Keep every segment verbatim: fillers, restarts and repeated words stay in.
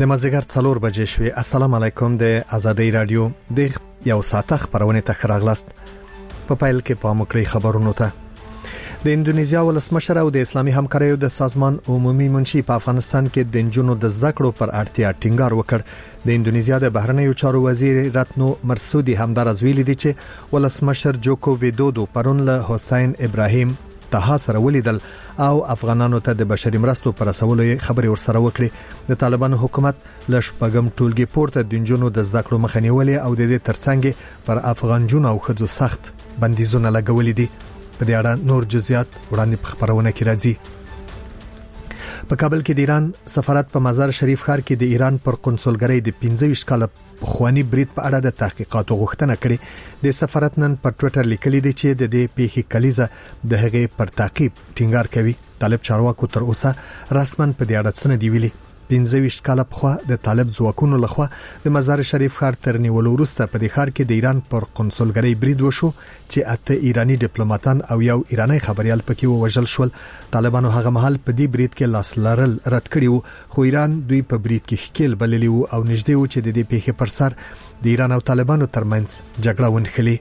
د مازیګر څلور بجې شوې. السلام علیکم. د آزادۍ رادیو د یو ساعت خبرونه ته راغلاست. په پایل کې پام وکړئ خبرونو ته. د اندونیزیا ولسمشر او د اسلامي همکاریو د سازمان عمومي منشي په افغانستان کې د نجونو د زده کړو پر اړتیا ټینګار وکړ. د اندونیزیا د بهرنیو چارو وزیر راتنو مرسودي همدارز ویلي دي چې ولسمشر جوکو ویدودو پرون له حسین ابراهیم طه سره ولیدل او افغانانو ته د بشري مرستو پر رسولو خبري ورسره وکړي. د طالبانو حکومت له شپږم ټولګي پورته د نجونو د زده کړو مخه نیولې او د دې ترڅنګ پر افغان جون او خځو سخت بندیزونه لګولې دي. په دې اړه نور جزئیات وړاندې په خبرونه کې راځي. په کابل کې د ایران سفارت په مزار شریف ښار کې د ایران پر قونسلګرۍ د پنځه ویشت کال خواني برید په اړه د تحقیقاتو غوښتنه کړې. د سفارت نن په ټوئیټر لیکلي دی چې د دې پیښې کلیزه د هغې پر تعقیب ټینګار کوي. طالب چارواکو تر اوسه رسمن په دې اړه څه نه دی ویلي. پنځه ویشت کال پخوا د طالب ځواکونو لخوا د مزار شریف ښار تر نیولو وروسته په دې ښار کې د ایران پر قونسلګرۍ برید وشو چې اته ایرانی ډیپلوماټان او یو ایرانی خبريال پکې ووژل شول. طالبانو هغه مهال په دې برید کې لاس لرل رد کړی وو، خو ایران دوی په برید کې ښکیل بللی وو او نږدې و چې د دې پیښې پر سر د ایران او طالبانو ترمنځ جګړه ونښلي.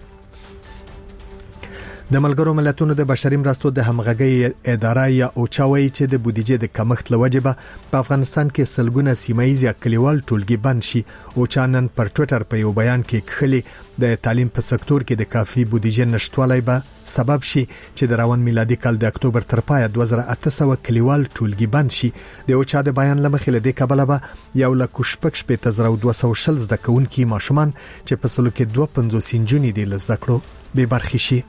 د ملګرو ملتونو د بشري مرستو د همغږي اداره یا اوچاوي چې د بودیجې د کمښت لوجبه په افغانستان کې سلګونه سیمایي یا کلیوال ټولګي بند شي. اوچانن پر ټوئیټر په یو بیان کې خلي د تعلیم په سکتور کې د کافي بودیجې نشټوالای به سبب شي چې د روان میلادي کال د اکتوبر تر پایه دوه زره اته سوه کلیوال ټولګي بند شي. د اوچا د بیان لمخې له دې کبله به یو لک شپږ شپږ زره دوه سوه شل زده کوونکي ماشومان چې په سلو کې دوه پنځوس نجونې دي لزده کړو به برخې شي.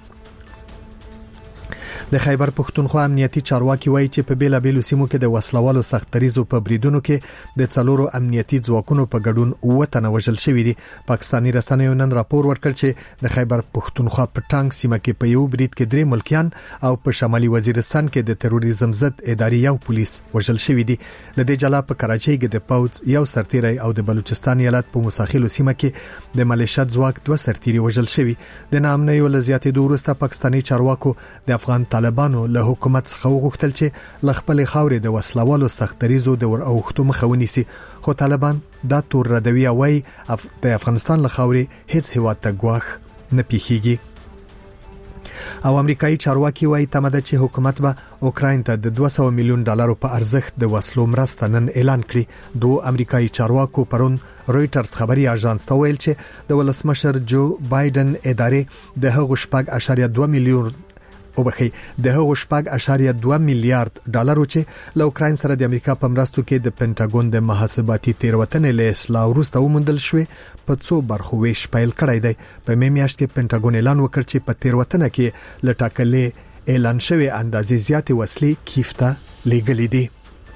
د خیبر پښتونخوا امنیتي چارواکي وایي چې په بیلا بیلو سیمو کې د وسلوالو سختریزو په بریدونو کې د څلورو امنیتي ځواکونو په ګډون وطن وژل شوی دي. پاکستاني رسنیو نن راپور ورکړ چې د خیبر پښتونخوا په ټانګ سیمه کې په یو برید کې درې ملکیان او په شمالي وزیرستان کې د تروریزم ضد اداري یو پولیس وژل شوی دي. لدې جلا په کراچۍ کې د پوز یو سرتیری او د بلوچستان ایالت په مساخلو سیمه کې د ملیشت ځواک دوه سرتیری وژل شوی. د نامنیو لزیاتې دوه پاکستاني چارواکو د افغان طالبانو له حکومت څخه وغوښتل چې ل خپل خاورې د وسلوالو سختریزو د ور اوختو مخه ونیسي، خو طالبان دا تور ردوی وای اف... د افغانستان له خاورې هیڅ هیواد ته ګواښ نه پیخیږي. او امریکایي چارواکي وایي تمه ده چې حکومت به اوکراین ته د دوه سوه میلیون ډالرو په ارزښت د وسلو مرسته نن اعلان کړي. دوه امریکایي چارواکو پرون رويټرز خبري اژانس ته ویل چې د ولسمشر جو بایدن ادارې د هغو شپږ اشاریه دوه میلیون او بخي د هغو شپږ اشاریه دوه میلیارډ ډالرو چې له اوکراین سره د امریکا په مرستو کې د پینټاګون د محاسباتي تیروتنې له اصلاح وروسته وموندل شوې په څو برخو ویش پیل کړی دی. په مې میاشت کې پینټاګون اعلان وکړ چې په تیروتنه کې له ټاکلې اعلان شوی اندازې زیاتې وسلې کیف ته لېږلې دي.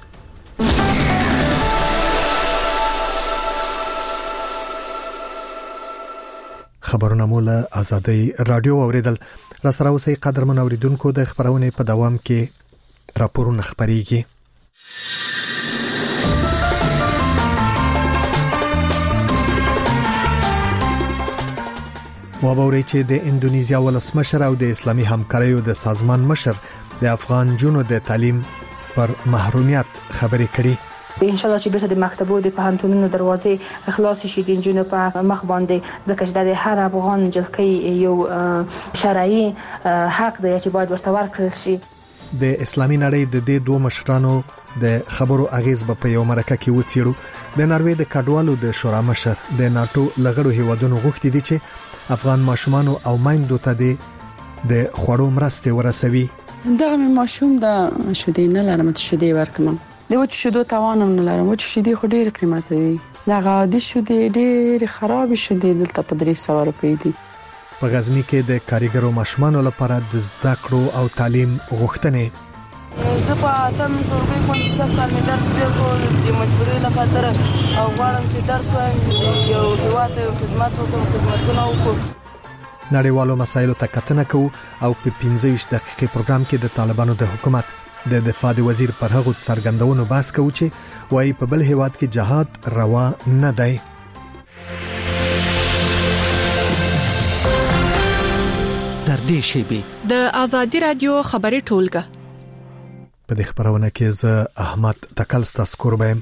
خبرونه مولا آزادۍ رادیو اوریدل. را سره اوسئ قدرمن اوریدونکو، د خبرونه په دوام کې راپورونه خبريږي. وابوري چې د اندونیزیا ولسمشر او د اسلامي همکاریو د سازمان مشر د افغان جونو د تعلیم پر محرومیت خبرې کړي. ان شاء الله چې بیرته د مکتبو د پوهنتونونو دروازې خلاص شي د جنونو په مخ باندې، ځکه چې د هر افغان جلکې یو شرعي حق دی چې باید ورته ورکړل شي. د اسلامي نړۍ د دې دوه مشرانو د خبرو اغیز په یو مرکه کې وڅیړو. د ناروې د کډوالو د شورا مشر د ناتو لغړو هیوادونو غوښتي دي چې افغان ماشومان او مایندو ته د خوړو مرسته ورسوي. دغه ماشوم د شودې نه لرم چې شودې ورکمم. د وچ شودو توانم نه لرم. وچ شودې خو ډېر قیمت دي. دغه عادي شودې ډېر خراب شودې دلته په درې سوه روپۍ دي. په غزنی کې د کاریګرو ماشومانو لپاره د زده کړو او تعلیم غوښتنې. زه په اتم ټولګي کې څه کال مې درس پرېښود د مجبورۍ له خاطر او غواړم چې درس وایم، یو هېواد ته خدمت وکړم، خدمتونه وکړم. نړیوالو مسایلو ته کتنه کوو او په پنځه ویشت دقیقې پروګرام کې د طالبانو د حکومت د دفاع وزیر پر هغه څرګندونو بحث کوي چې وايي په بل هیواد کې جهاد روا نه دی. تر دې شیبې د آزادۍ رادیو خبري ټولګه په دې خبرونه کې زه احمد تکل ستاسو قربایم.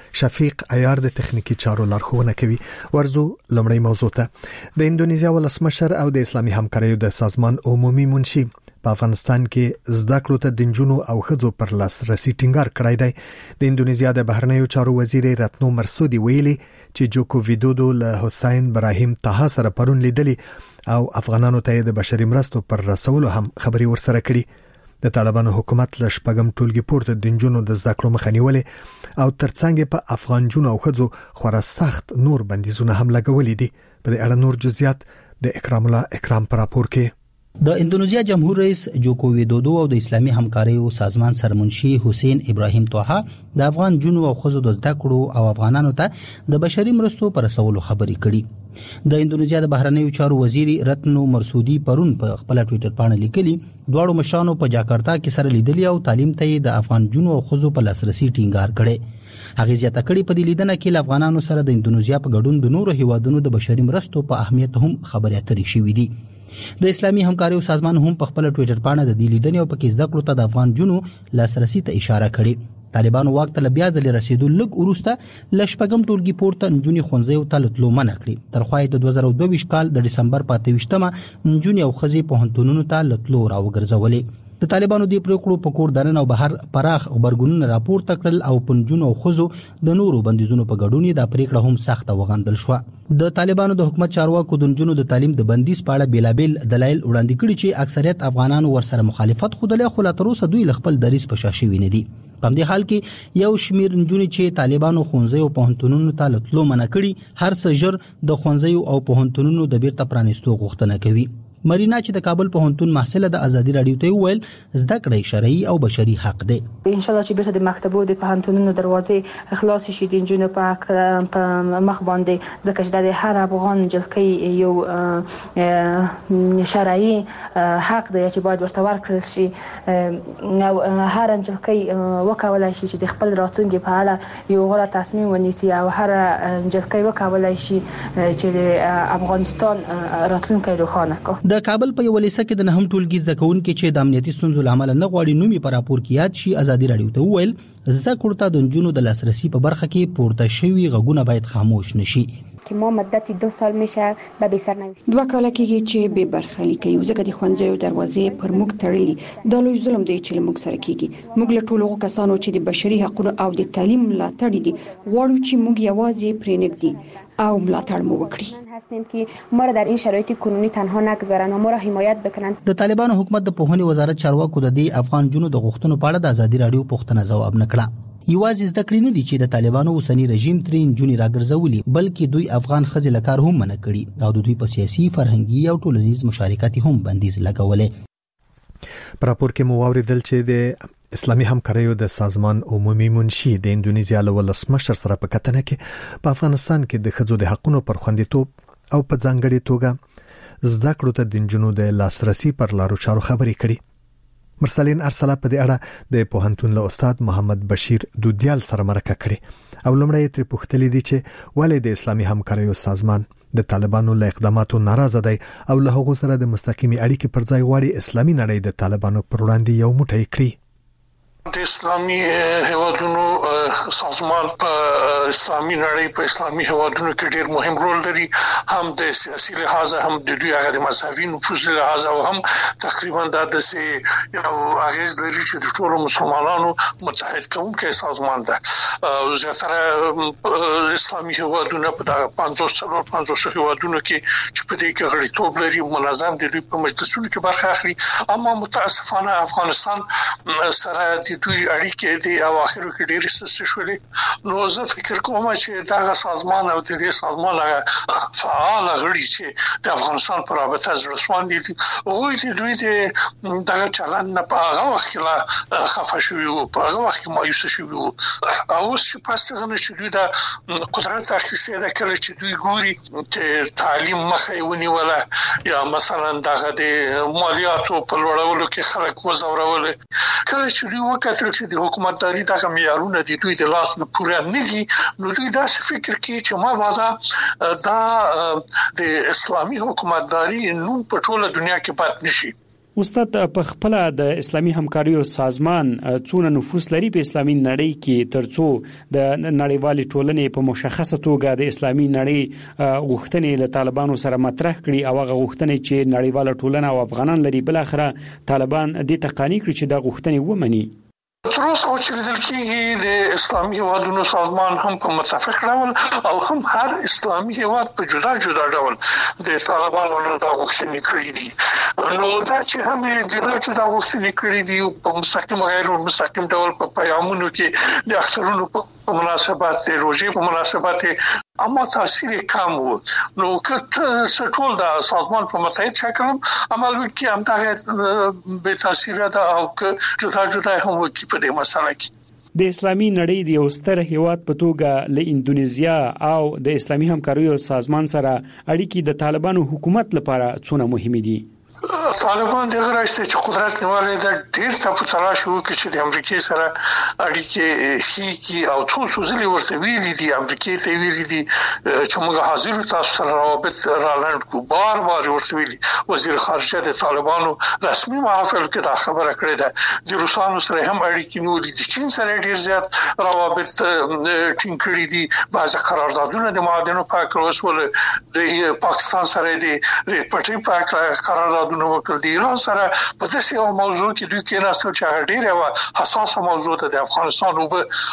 شفیق عیار د تخنیکی چارو لارښوونه کوي. ورزو لمړی موضوع ته. د اندونیزیا ولسمشر او د اسلامي همکاریو د سازمان عمومي منشي په افغانستان کې زده کړو ته د نجونو او ښځو پر لاسرسي ټینګار کړی دی. د اندونیزیا د بهرنیو چارو وزیر راتنو مرسودي ویلي چې جوکو ویدودو له حسین ابراهیم طه سره پرون لیدلی او افغانانو ته د بشري مرستو پر رسولو هم خبري ورسره کړي. د طالبانو حکومت له شپږم ټولګي پورته د نجونو د زده کړو مخه نیولې او ترڅنګ په افغان جنونو او ښځو خورا سخت نور بندیزونه هم لګولې دي. په دې اړه نور جزئیات د اکرام الله اکرام پر راپور کې. د اندونیزیا جمهور رئیس جوکو ویدودو او د اسلامي همکاریو سازمان سرمنشي حسین ابراهیم طه د افغان جنونو او ښځو د زده کړو او افغانانو ته د بشري مرستو پر رسولو خبرې کړي. د اندونیزیا د بهرنیو چارو وزیر راتنو مرسودي پرون په خپل ټوئیټر باندې لیکلي دواړو مشرانو په جاکارتا کې سره لیدلي او تعلیم ته د افغان جنونو او ښځو په لاسرسي ټینګار کړي. هغه زیاته کړي په دې لیدنه کې افغانانو سره د اندونیزیا په ګډون د نورو هیوادونو د بشري مرستو په اهمیت هم خبرې اترې شوې دي. د اسلامي همکاریو سازمان هم په خپل ټوئیټر باندې د دې لیدنې او پکې زده کړو ته د افغان جنونو لاسرسي ته اشاره کړې. طالبانو واک ته بیا ځل رسیدو لږ وروسته ل شپږم ټولګي پورته نجونې ښوونځیو ته تللو منع کړې. تر خوا د دوه زره دوه ویشت کال د ډسمبر په اته ویشتمه نجونې او ښځې پوهنتونونو ته تللو راوګرځولې. د طالبانو د پریکړو په کور دننه او بهر پراخ خبرګونونه راپورته کړل او پنځونو او ښځو د نورو بندیزونو په ګډون د پریکړه هم سخته وغندل شو. د طالبانو د حکومت چارواکو د نجونو د تعلیم د بندیز په اړه بیلابل دلایل وړاندې کړي چې اکثریت افغانانو ورسره مخالفت خوده خو لا تر اوسه دوی خپل دریس په شاشي ویني دي. په دې حال کې یو شمیر نجونې چې طالبانو ښوونځي او پوهنتونونو ته تللو منع کړي هر څه ژر د ښوونځي او پوهنتونونو د بیرته پرانیستو غوښتنه کوي. مرینا چې د کابل پوهنتون محصله د ازادي رادیو ته ویل زده کړې شرعي او بشري حق دی. ان شاء الله چې بیرته د مکتبو د پوهنتونونو دروازې خلاص شي د نجونو په مخ باندې ځکه چې د هر افغان جلکې یو شرعي حق دی چې باید ورته ورکړل شي. نو هر جلکې وکولای شي چې د خپل راتلونکي په اړه یو غوره تصمیم ونیسي او هر جلکې وکولای شي چې د افغانستان راتلونکي روښانه کړي. د کابل په یو لیسه کې د نهم ټولګي زده کوونکي چې د امنیتي ستونزو لامل نه غواړي نومي پر راپور کې یاد شي ازادي رادیو ته ویل زده کړو ته د نجونو د لاسرسي په برخه کې پورته شوی غږونه باید خاموش نشي. که ما مدت دو سال میشه به بی سر نوشت دوه کاله کېږي چې به برخلی کوي ځکه د ښوونځیو دروازې پر موږ تړلي. دا لوی ظلم دی چې موږ سره کېږي. موږ له ټولو کسانو چې د بشري حقوقو او د تعلیم ملاتړ دي غواړو چې موږ یوازې پرې نږدې او ملاتړ مو وکړي. هستیم که ما را در این شرایط کنونی تنها نگذارن و ما را حمایت بکنن. د طالبانو حکومت د پوهنې وزارت چارواکو د دې افغان جنونو د غوښتنو په اړه د ازادي رادیو پوښتنه ځواب نکړه. یوازې زده کړې نه دي چې د طالبانو اوسنی رژیم ترې نجونې راګرځولي بلکې دوی افغان ښځې له کار هم منع کړي او د دوی په سیاسي فرهنګي او ټولنیز مشارکت هم بندیز لګولې. په راپور کې مو واوریدل چې د اسلامي همکاریو د سازمان عمومي منشي د اندونیزیا له ولسمشر سره په کتنه کې په افغانستان کې د ښځو د حقوقو پر خوندیتوب او په ځانګړي توګه زده کړو ته د نجونو د لاسرسي پر لارو چارو خبرې کړي. مرسلین ارسله په دې اړه د پوهنتون له استاد محمد بشیر دودیال سره مرکه کړې او لومړی تر پوښتنې دي چې ولې د اسلامي همکاریو سازمان د طالبانو له اقداماتو ناراضه دی او له هغو سره د مستقیمي اړیکې پر ځای غواړي اسلامي نړۍ د طالبانو پر وړاندې یو موټی کړي. د اسلامي هیوادونو سازمان په اسلامي نړۍ په اسلامي هیوادونو کې ډېر مهم رول لري هم د سیاسي لحاظ هم د دوی هغه د مذهبي نفوذ لحاظ او هم تقریبا د دسه یو اغیز لري چې د ټولو مسلمانانو متحد کوونکی سازمان ده. زیاتره اسلامي هیوادونو په دغه پنځوس څلور پنځوس هیوادونو کې چې په دې کې غړیتوب لري منظم د دوی په مجلسونو کې برخه اخلي. اما متاسفانه افغانستان سره د دوی اړیکې دي او اخر کې ډېر څه شولې. نو زه فکر کوم چې دا سازمان او د دې سازمان فعال غړي چې د افغانستان پر رابطه زړسوان دي او دوی د دغه چلند نه په هغه وخت کې خفه شوي او په هغه وخت کې مایوس شوي او اوس چې پس څنګه چې دوی د قدرت اخیستي ده کله چې دوی ګوري چې تعلیم مخه ونیوله یا مثلا دغه د مالیاتو په لوړولو کې خلک وزورول کله چې دوی وکړل چې د حکومتداري دغه معیارونه دي دوی د لاس نه پوره نه دي نو دوی دا فکر کوي چې ما واده دا د اسلامي حکومتداري نو په ټوله دنیا کې پات نشي استاد په خپل د اسلامي همکاریو سازمان څونه نفوذ لري په اسلامي نړۍ کې ترڅو د نړیوالې ټولنې په مشخصه توګه د اسلامي نړۍ غوښتنې له طالبانو سره مطرح کړي او هغه غوښتنې چې نړیواله ټولنه او افغانان لري بل اخره طالبان دې تقانی کړي چې دا غوښتنې ومني. تر اوسه چې لیدل کېږي د اسلامي هیوادونو سازمان هم په متفق ډول او هم هر اسلامي هیواد په جدا جدا ډول د طالبانو د غوښتنې کړې دي. نو دا چې هم جدا جدا غوښتنې کړې دي په مستقیم غیر مستقیم ډول په پیغامونو کې د اخترونو په مناسبت د روزي په مناسبت اما تاثیر کم و. نو که ټول د سازمان په متحد شکل عمل وکړي هم دا به تاثیر ده او که جدا جدا هم وکړي په دې مسله کې. د اسلامي نړۍ د یو ستر هیواد په توګه له انډونیزیا او د اسلامي همکاریو سازمان سره اړیکې د طالبانو حکومت لپاره څونه مهمه دي؟ طالبان د غراښت چې قدرت نیولې ده ډیر څه په تلاش وکړي چې د امریکای سره اړیکې شي کی او څو څو ځلې ورته ویلي دي امریکای ته ویلي دي چې موږ حاضر تاسو سره روابط را لاند کو بار بار ورته ویلي. وزیر خارجه د طالبانو رسمي محافل کې دا خبره کړې ده د روسانو سره هم اړیکې نیولې دي. چین سره ډیر زیات روابط ټینګ کړي دي. بعض قراردادونه د معادنو په اړه وسول د پاکستان سره د ریپټي په اړه قرارداد نو وکړ. د ایران سره په داسې یو موضوع کې دوی کې ناسل چې ډیره حساسه موضوع ده د افغانستان او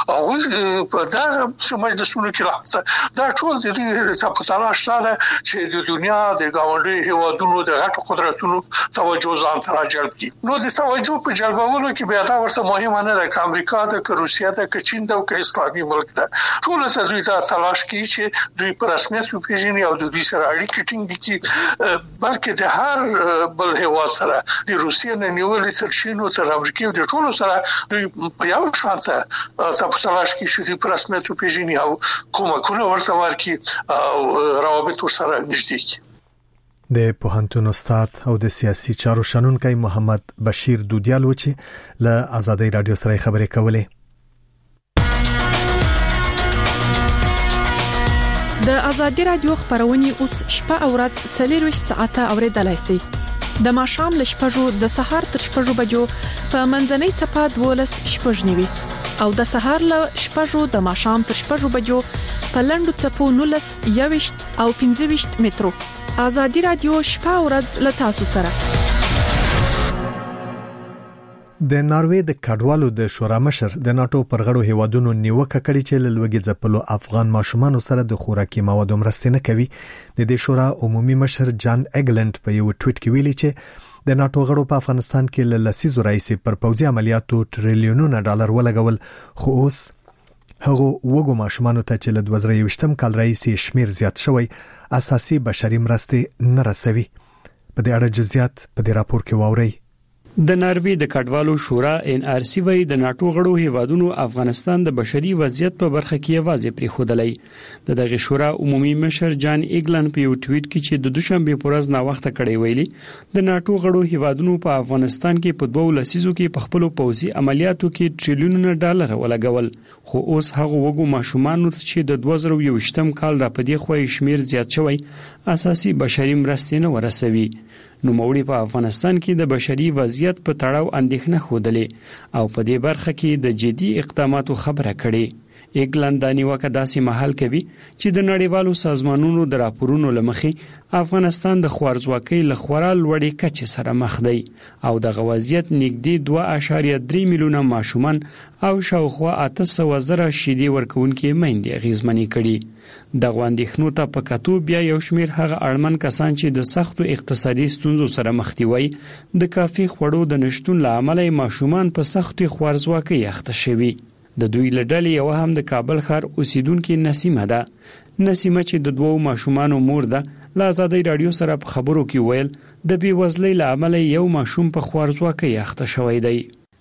په دغه مجلسونو کې راځي. دا ټول د دې په تلاش ده چې د دنیا د گاونډي هیوادونو د غټ قدرتونو توجه ځان ته راجلب کړي. نو د توجه په جلبولو کې بیا دا ورته مهمه نه ده چې امریکا ده که روسیا ده که چین ده او که اسلامي ملک ده. ټول څه دوی دا تلاش کوي چې دوی په رسمیت وپیژني او د دوی سره اړیکې ټینګ کړي بلکې د هر بل هیواد سره د روسیې نه نیولې تر چین او تر امریکا د ټولو سره دوی په یو شان ته په تلاش کې شي د رسمیت پیژني او کومکونه ورته ورکړي او روابط ورسره نږدې کړي. د پوهنتون استاد او د سیاسي چارو شنونکي محمد بشیر دودیال و چې له آزادۍ رادیو سره خبرې کولې. د آزادۍ رادیو خبرونه اوس شپه او ورځ څلور ساعته اوریدلای شئ. د ماښام ل شپږو د سهار تر شپږو بجو په منځنۍ صفه دولس شپږ نیوي او د سهار ل شپږو د ماښام تر شپږو بجو په لندو صفو نولس یويشت او پنځه ویشت مترو. آزادۍ رادیو شپه او ورځ ل تاسو سره. د ناروې د کډوالو د شورا مشر د ناتو پرغړو هیوادونو نیوکه کړې چې له لوګي ځپلو افغان ماشومان سره د خوراکي موادو مرسته نه کوي. د دې شورا عمومي مشر جان اګلند په یو ټویټ کې ویلي چې د ناتو غړو په افغانستان کې له لسیزو راځي پر پوځي عملیاتو ټریلیونونه ډالر ولګول خو اوس هغه وګو ماشومان ته چې له دوه زره یوویشتم کال راځي شمیر زیات شوی اساسي بشري مرسته نه رسوي. په دې اړه جزئیات په دې راپور کې واورئ. د ناروې د کډوالو شورا ان آر سی وای د ناتو غړو هیوادونو افغانستان د بشري وضعیت په برخه کې आवाज پرې خودلې. د دغه شورا عمومي مشر جان ایګلن په یو ټویټ کې چې د دوشنبه پورز نا وخت کړي ویلي د ناتو غړو هیوادونو په افغانستان کې په دوه لسیزو کې په خپل پوځي عملیاتو کې ټریلیونونه ډالر ولګول خو اوس هغه وګو ماشومان چې د دوه زره یوویشتم کال را پدې خوې شمیر زیات شوی اساسي بشري مرستې نه ورسوي. نو موري په افغانستان کې د بشري وضعیت په تړاو اندېښنه خوده او په دې برخه کې د جدي اقداماتو خبره کړي. ایګلند دانی وکړه داسې محل کوي چې د نړیوالو سازمانونو د راپورونو لمخې افغانستان د خوارځواکۍ لخوا لوړې کچې سره مخ دی او د غوازیت نږدې دوه اعشاریه درې میلیونه ماشومان او شاوخوا اته سوه زره شیدې ورکوونکي میندې اغیزمنې کړي. د غواندښنو ته په کتو بیا یو شمیر هغه اړمن کسان چې د سختو اقتصادي ستونزو سره مخ دي وي د کافي خوړو د نشټون لامل ماشومان په سختو خوارځواکۍ اخته شوي. د دوی لړلې یو هم د کابل ښار اوسیدونکو نسیمه ده. نسیمه چې د دوو ماشومانو مور ده له آزادۍ رادیو سره په خبرو کې ویل د بیوزلۍ لامل یو ماشوم په خوارځواکۍ اخته شوی دی.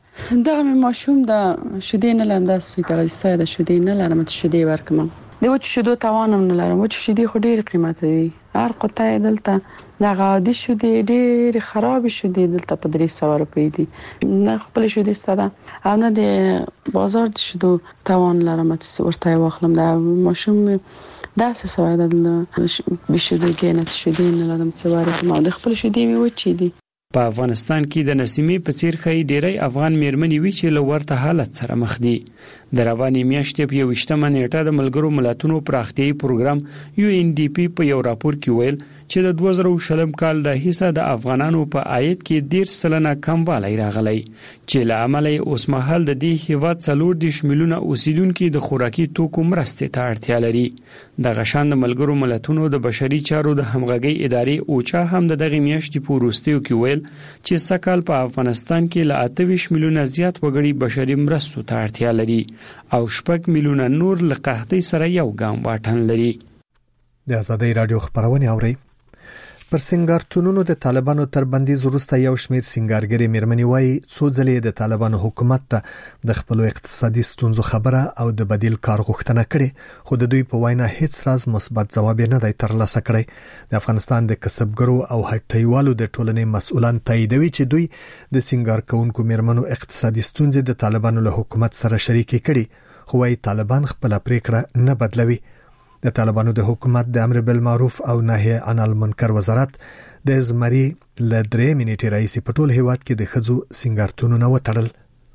دا مې ماشوم د شیدې نه لرم د سوي د ساده شیدې نه لرم چې شیدې ورکم. د وچ شیدو توانم نه لرم. وچ شیدې خو ډېر قیمت دي. هر قطعه دلته د عادي شیدې ډېر خراب شیدې دلته په درې سوه روپۍ دي. نه خپل شیدې ستاده او نه د بازار د شیدو توان لرم چې ورته واخلم. دا ماشوم دا څه سوي د بشیدو کې نه شیدې نه لرم چې ورکم. د خپل شیدې مې وچې دي. په افغانستان کې د نسیمې په څیر خې ډېری افغان میرمنې وی چې لورته حالت سره مخ دي. د رواني میاشتې په یوشتمه نیټه د ملګرو ملتونو پراختیایي پروګرام یو ان ډي پی په یو راپور کې ویل چې د دوه زره شلم کال د حصہ د افغانانو په عاید کې ډیر سلنه کموالی راغلی چې له امله اوس مهال د دې هیواد څلور دیش میلیونه اوسیدونکو د خوراکي توکو مرستې ته اړتیا لري. د غشان د ملګرو ملتونو د بشري چارو د همغږي ادارې اوچا هم د دغه میاشتې په وروستیو کې ویل چې سکهال په افغانستان کې له اته ویشت میلیونه زیات وګړي بشري مرستو ته اړتیا لري او شپږ میلیونه نور له قحطۍ سره یو ګام واټن لري. د آزادۍ رادیو خبرونه اوري. پر سنگارتونونو د طالبانو تر بندیز وروسته یو شمېر سنگارګری میرمنې وایي څو ځلې د طالبانو حکومت ته د خپل اقتصادي ستونزو خبره او د بدیل کار غوښتنه کړې، خو د دوی په وینا هیڅ راز مثبت ځواب نه دی ترلاسه کړی. د افغانستان د کسبګرو او هټیوالو د ټولنې مسؤلان تاییدوي چې دوی د سنگار کوونکو میرمنو اقتصادي ستونزې د طالبانو له حکومت سره شریکې کړي، خو وايي طالبان خپل پریکړه نه بدلوي. د طالبانو د حکومت د امر بالمعروف او نهي عن المنکر وزارت د زمري ل درې منټې رئیس په ټول هیواد کې د خزو سنگارتونو نه وټړل.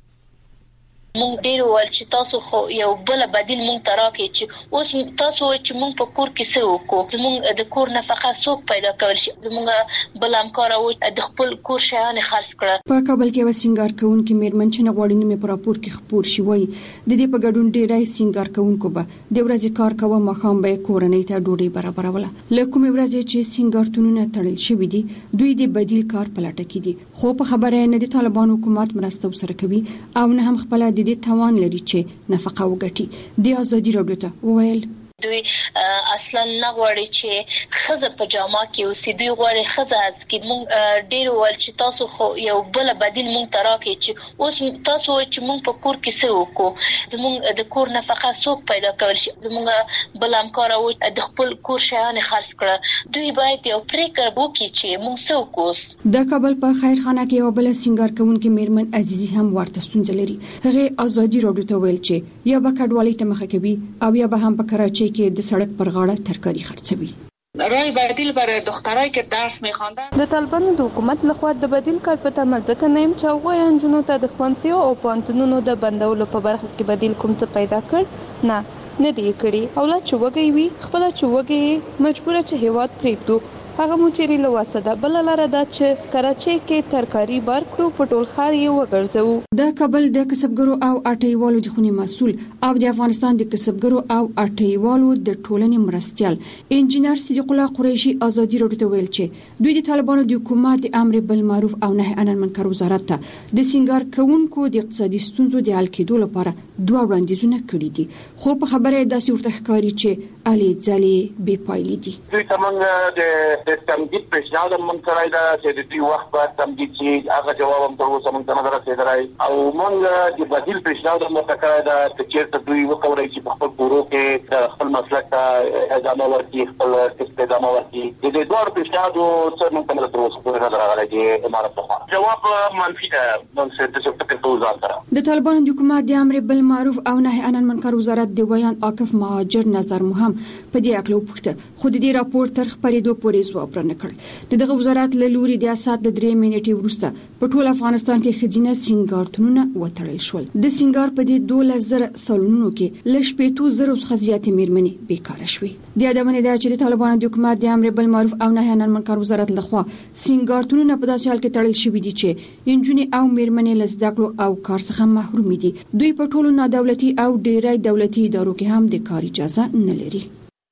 مونږ ډیر ول چې تاسو خو یو بل بدیل مونږ تراکې چې اوس تاسو چې مونږ په کور کې څه وکړو، زمونږ د کور نفقه څوک پیدا کول شي، زمونږ بل همکار او د خپل کور شیان خرڅ کړه. په کابل کې وسنګار کوونکې میرمن چې نغوړینو مې په راپور کې خبر شي وای د دې په ګډون ډیرای سنگار کوونکو به د ورځې کار کوه مخام به کورنۍ ته ډوډۍ برابروله. لکه مې ورځې چې سنگارتونونه تړل شوی دي دوی د بدیل کار پلاټه کې دي، خو په خبره نه د طالبانو حکومت مرسته سره کوي او نه هم خپل د دې توان لري چې نفقه وګټي. د آزادۍ رادیو ته ویل دوی اصلا نه غواړي چې خزه په جامه کې اوسې، دوی غواړي خزه از کې مونږ ډیر ول چې تاسو خو یو بل بدیل مونږ تراکې چې اوس تاسو چې مونږ په کور کې څه وکړو، زمونږ د کور نفقه څوک پیدا کول شي، زمونږ بل همکار او د خپل کور شیان خرڅ کړه. دوی باید یو پریکړه وکړي چې مونږ څه وکړو. د کابل په خیرخانه کې یو بل سنگار کوونکې میرمن عزیزي هم ورته ستونزه لري. هغه آزادۍ رادیو ته ویل چې یا به کډوالۍ ته مخه کوي او یا به هم په کراچۍ کې د سړک پر غاړه ترکاری خرڅوي. رای بدیل برای دخترای که درس می‌خواندن د طالبانو د حکومت لخوا د بدیل کار په تمه ځکه نیم چې هغه انجونو ته د ښوونځیو او پوهنتونونو د بندولو په برخه کې بدیل کوم څه پیدا کړ نه نه دی کړی. اولاد چې وګي وي خپل چې وګي مجبور چې هیواد پریږدو. هغه مو چیرې لواسه ده بل لاره ده چې کراچۍ کې ترکاری بار کړو په ټول ښار یې وګرځو. د کابل د کسبګرو او اټیوالو د خونی مسؤل او د افغانستان د کسبګرو او اټیوالو د ټولنې مرستيال انجنیر صدیق الله قریشي آزادۍ رادیو ته ویل چې دوی د طالبانو د حکومت د امر بالمعروف او نهي عن المنکر وزارت ته د سنگار کوونکو د اقتصادي ستونزو د حل کېدو لپاره دوه وړاندیزونه کړي دي، خو په خبره داسې ورته ښکاري چې علي ځلې بې پایلې دي. دوی څنګه د د تمدید پیشنهاد مونږ کړای دا چې د دې وخت بعد تمدید شي، هغه جواب هم تر اوسه مونږ ته نه رسیدلی او مونږ د بدیل پیشنهاد مونږ کړای دا چې چیرته دوی وکولای شي په خپل کورو کې خپل مسلک ته ادامه ورکړي، خپل کسب ادامه ورکړي. د دې دوه پیشنهادو څه مونږ ته تر اوسه پورې نه راغلی دی. امارت څخه جواب منفي ده. مونږ څه څه فکر کوو ځان سره. د طالبانو د حکومت د امر بالمعروف او نهي عن المنکر وزارت د ویان عاکف مهاجر نظر مهم په دې اړه وپوښتنه، خو د دې راپور تر خبرېدو پورې ځواب نه کړ. دغه وزارت له لوري د اسات د درې منټې وروسته په ټول افغانستان کې خزینه سنگارتونونه وټړل شول. د سنگار په دې دوه زره سالونو کې لږ پېتو زره څخه زیاتې میرمنې بیکاره شوې. د یادونه ده چې د طالبانو د حکومت د امر بالمعروف او نهي عن المنکر وزارت لخوا سنگارتونونه په داسې حال کې تړل شوي دي چې انجونې او میرمنې له زده کړو او کار څخه محروم دي. دوی په ټولو نادولتي او ډیری دولتي ادارو کې هم د کار اجازه نه لري.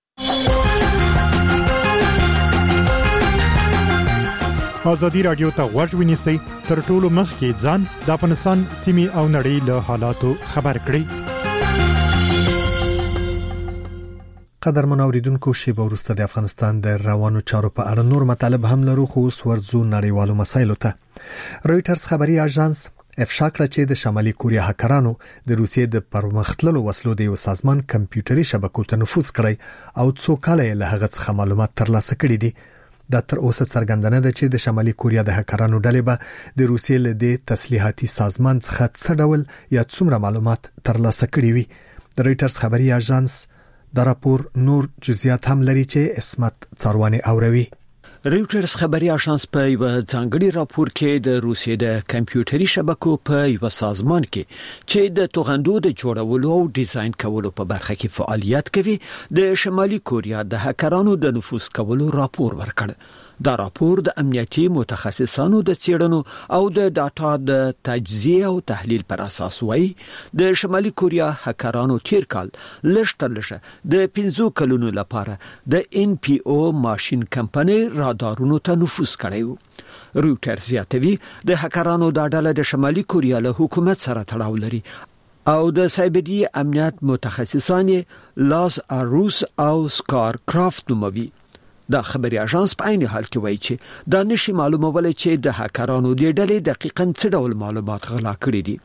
آزادی رادیو ته غوږ ونیسئ، تر ټولو مخکې ځان د افغانستان سیمې او نړۍ له حالاتو خبر کړئ. قدرمن اوریدونکو، شیبه وروسته د افغانستان د روانو چارو په اړه نور مطالب هم لرو، خو اوس ورځو نړیوالو مسایلو ته. رويټرز خبري اژانس افشا کړ چې د شمالي کوریا هکرانو د روسیې د پرمختللو وسلو د یو سازمان کمپیوټري شبکو ته نفوذ کړی او څو کاله له هغه څخه معلومات ترلاسه کړي دي. دا تر اوسه څرګندونه ده چې د شمالي کوریا د هکرانو ډلې به د روسیې له دې تسلیحاتي سازمان څخه څه ډول یا څومره معلومات ترلاسه کړي وي. د رويټرز خبري اژانس دا راپور نور جزئیات هم لري چې اسمت څارواني اوروي. رويټرز خبري اژانس په یو ځانګړي راپور کې د روسیې د کمپیوټري شبکو په یو سازمان کې چې د توغندو د جوړولو او ډیزاین کولو په برخه کې فعالیت کوي د شمالي کوریا د هکرانو د نفوذ کولو راپور ورکړ. دا راپور د امنیتي متخصصانو د څېړنو او د ډاټا د تجزیه او تحلیل پر اساس وایي د شمالي کوریا هکرانو تیر کال لشتلشه د پنځو کلونو لپاره د ان پی او ماشين کمپنۍ رادارونو ته نفوذ کړی. رويټرز زیاتوي د هکرانو د ډله د شمالي کوریا له حکومت سره تړاو لري او د سایبري امنیت متخصصان لاس اروس او سکار کرافت نوموي. دا خبري اژانس په عین حال کې وایي چې دا نشي معلومولای چې د هکرانو د ډلې دقیقاً څه ډول معلومات غلا کړي دي.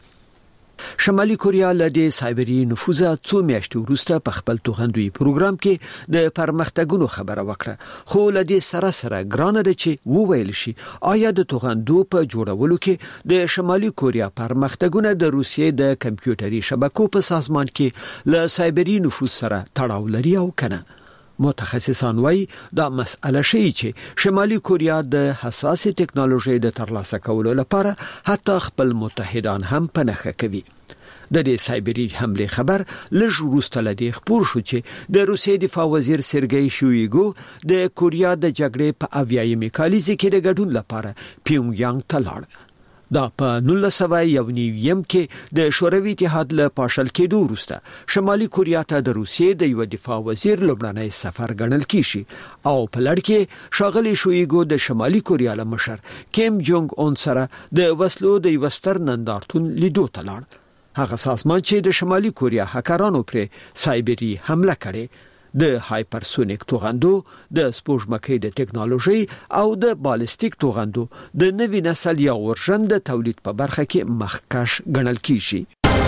شمالي کوریا له دې سایبري نفوذ څو میاشتې وروسته په خپل توغندوي پروګرام کې د پرمختګونو خبره وکړه، خو له دې سره سره ګرانه ده چې وویل شي آیا د توغندو په جوړولو کې د شمالي کوریا پرمختګونه د روسیې د کمپیوټري شبکو په سازمان کې له سایبري نفوذ سره تړاو لري او کنه. متخصصان وایي دا مسأله شي چې شمالي کوریا د حساس ټکنالوژي د ترلاسه کولو لپاره حتی خپل متحدان هم پنهخه کوي. د دې سایبري حمله خبر لږ وروسته لدی خبر شو چې د روسیې دفاع وزیر سرګئی شویګو د کوریا د جګړې په اویایمه کالیزه کې د ګډون لپاره پیونګ یانګ ته لاړ. دا په نولس سوه یو نیم کې د شوروي اتحاد له پاشل کېدو وروسته شمالي کوریا ته د روسیې د یو دفاع وزیر لومړنی سفر ګڼل کیږي او په لړ کې شاغلي شویګو د شمالي کوریا له مشر کیم جونګ اون سره د وسلو د یو ستر نندارتون لیدو ته لاړ. هغه سازمان چې د شمالي کوریا هکرانو پر سایبري حمله کړې د هایپرسونیک توغندو د سپوږمکۍ د ټکنالوژي او د بالستیک توغندو د نوي نسل یا ورژن د تولید په برخه کې مخکش ګڼل کیږي.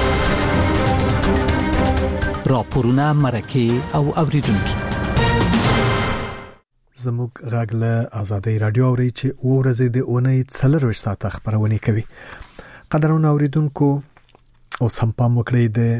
راپورونه مرکه او اوریدونکو زموږ غږ له آزادۍ رادیو اوري چې ورځې د اونۍ څلور ساعته خبرونه کوي. قدرونه اوریدونکو اوس هم پام وکړئ د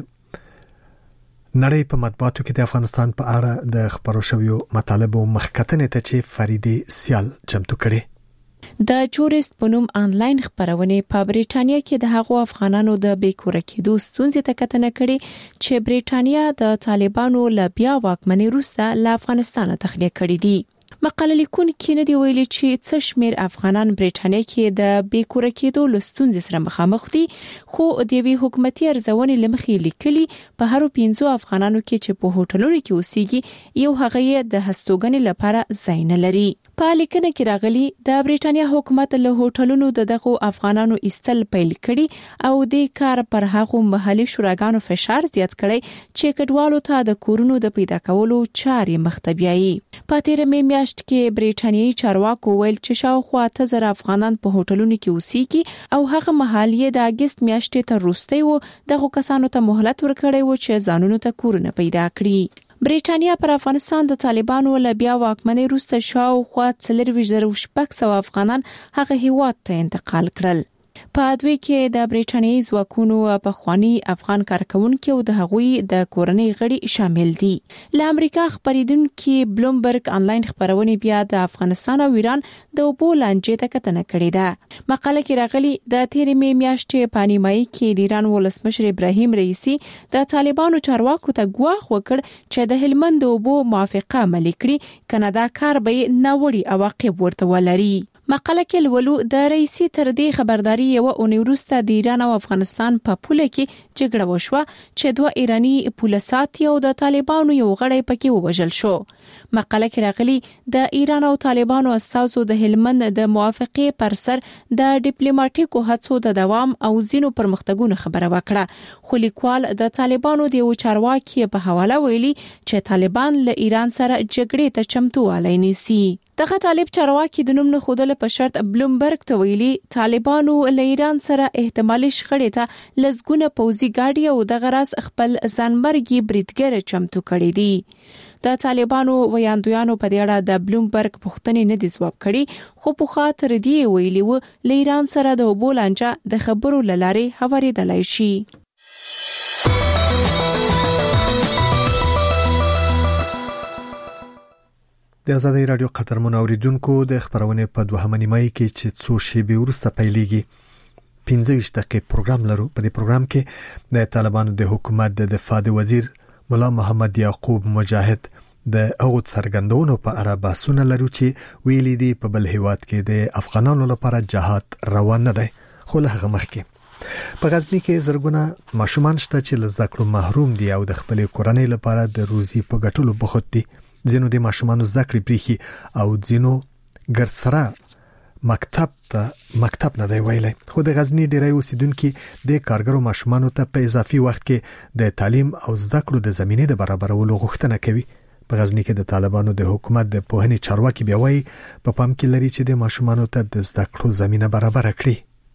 نړۍ په مطبوعاتو کې د افغانستان په اړه د خبرو شویو مطالبو مخکتنې ته چې فریدي سیال چمتو کړي. د جورست په نوم آنلاین خبرونه په بریټانیا کې د هغو افغانانو د بیکوره کېدو ستونزې ته کتنه کړي چې بریټانیا د طالبانو له بیا واکمنۍ وروسته له افغانستان تخلیه کړي دي. مقاله لیکونکي نه دی ویلي چې څه شمیر افغانان بریټانیا کې د بیکوره کېدو لستونځ سره مخامخ دي، خو د وی حکومتي ارزونې لمخې لیکلي په هرو پنځو افغانانو کې چې په هوټلونو کې اوسېږي یو هغه د هستوګنې لپاره ځای نه لري. په لیکنه کې راغلي د بریټانیا حکومت له هوټلونو د دغه افغانانو ایستل پیل کړي او د کار پر هغه محلي شوراګانو فشار زیات کړي چې کډوالو ته د کورونو د پیدا کولو چارې مختبیایي. په تیر میاشت کې بریټانیایی چارواکو ویل چې شاوخوا اته زره افغانان په هوټلونو کې اوسېږي او هغه محلي د اگست میاشتې تر وروسته و دغه کسانو ته مهلت ورکړی و چې ځانونو ته کورونه پیدا کړي. بریټانیا پر افغانستان د طالبانو له بیا واکمنۍ وروسته شاوخوا څلور زره شپږ سوه افغانان هغه هیواد ته انتقال کړل. په دوی کې د بریټانیایی ځواکونو په خواني افغان کارکونکو او د هغوی د کورنۍ غړي شامل دي. له امریکا خبرېدونکو بلومبرګ آنلاین خبرونه بیا د افغانستان او ایران د اوبو لانجې ته کتنه کړې ده. مقاله کې راغلي د تیرې میاشتې په نیمایي کې د ایران ولسمشر ابراهیم رئیسی د طالبانو چارواکو ته ګواښ وکړ چې د هلمند د اوبو موافقه عملي کړي کنه دا کار به ناوړي عواقب ورته ولري. مقاله کې لولو د رئیسی تر دې خبرداري یو اونۍ وروسته د ایران او افغانستان په پوله کې جګړه وشوه چې دوه ایرانی پولیسات یو د طالبانو یو غړی پکې ووژل شو. مقاله کې راغلي د ایران او طالبانو استازو د هلمند د موافقې پر سر د ډیپلوماټیکو هڅو د دوام او زینو پرمختګونو خبره وکړه، خو لیکوال د طالبانو د یو چارواکي په حواله ویلي چې طالبان له ایران سره جګړې ته چمتووالی نیسي. دغه طالب چارواکي د نوم نه خودله په شرط بلومبرګ ته ویلي طالبانو له ایران سره احتمالي شخړې ته لزګونه پوځي ګاډي او دغه راس خپل ځانمرګي بریدګر چمتو کړي دي. د طالبانو ویاندویانو په دې اړه د بلومبرګ پوښتنې نه دي ځواب کړي، خو په خاطر دی ویلي و له ایران سره د اوبو لانجه د خبرو لارې هوارېدلای شي. د آزادۍ رادیو قطرمن اوریدونکو د خبرونه په دوهمه نیمه کې چې څو شیبې وروسته پیلېږي پنځه ویشت دقیقې پروګرام لرو. په دې پروګرام کې د طالبانو د حکومت د دفاع د وزیر مولا محمد یعقوب مجاهد د هغو څرګندونو په اړه بحثونه لرو چې ویلي دي په بل هیواد کې د افغانانو لپاره جهاد روان نه دی. خو له هغه مخکې په غزنی کې زرګونه ماشومان شته چې له زده کړو محروم دي او د خپل کورنۍ لپاره د روزي په ګټلو بوخت دي. ځینو د ماشومان زده کړې پریخي او ځینو ګرسره مکتب ته مکتب نه دی ویلي. خو د غزنی ډیری اوسیدونکو د کارګرو ماشومانو ته په اضافي وخت کې د تعلیم او زده کړو د زمینې د برابرولو غوښتنه کوي. په غزنی کې د طالبانو د حکومت د پوهنې چارواکي بیا وایي په پام کې لري چې د ماشومانو ته د زده کړو زمينه برابر کړي.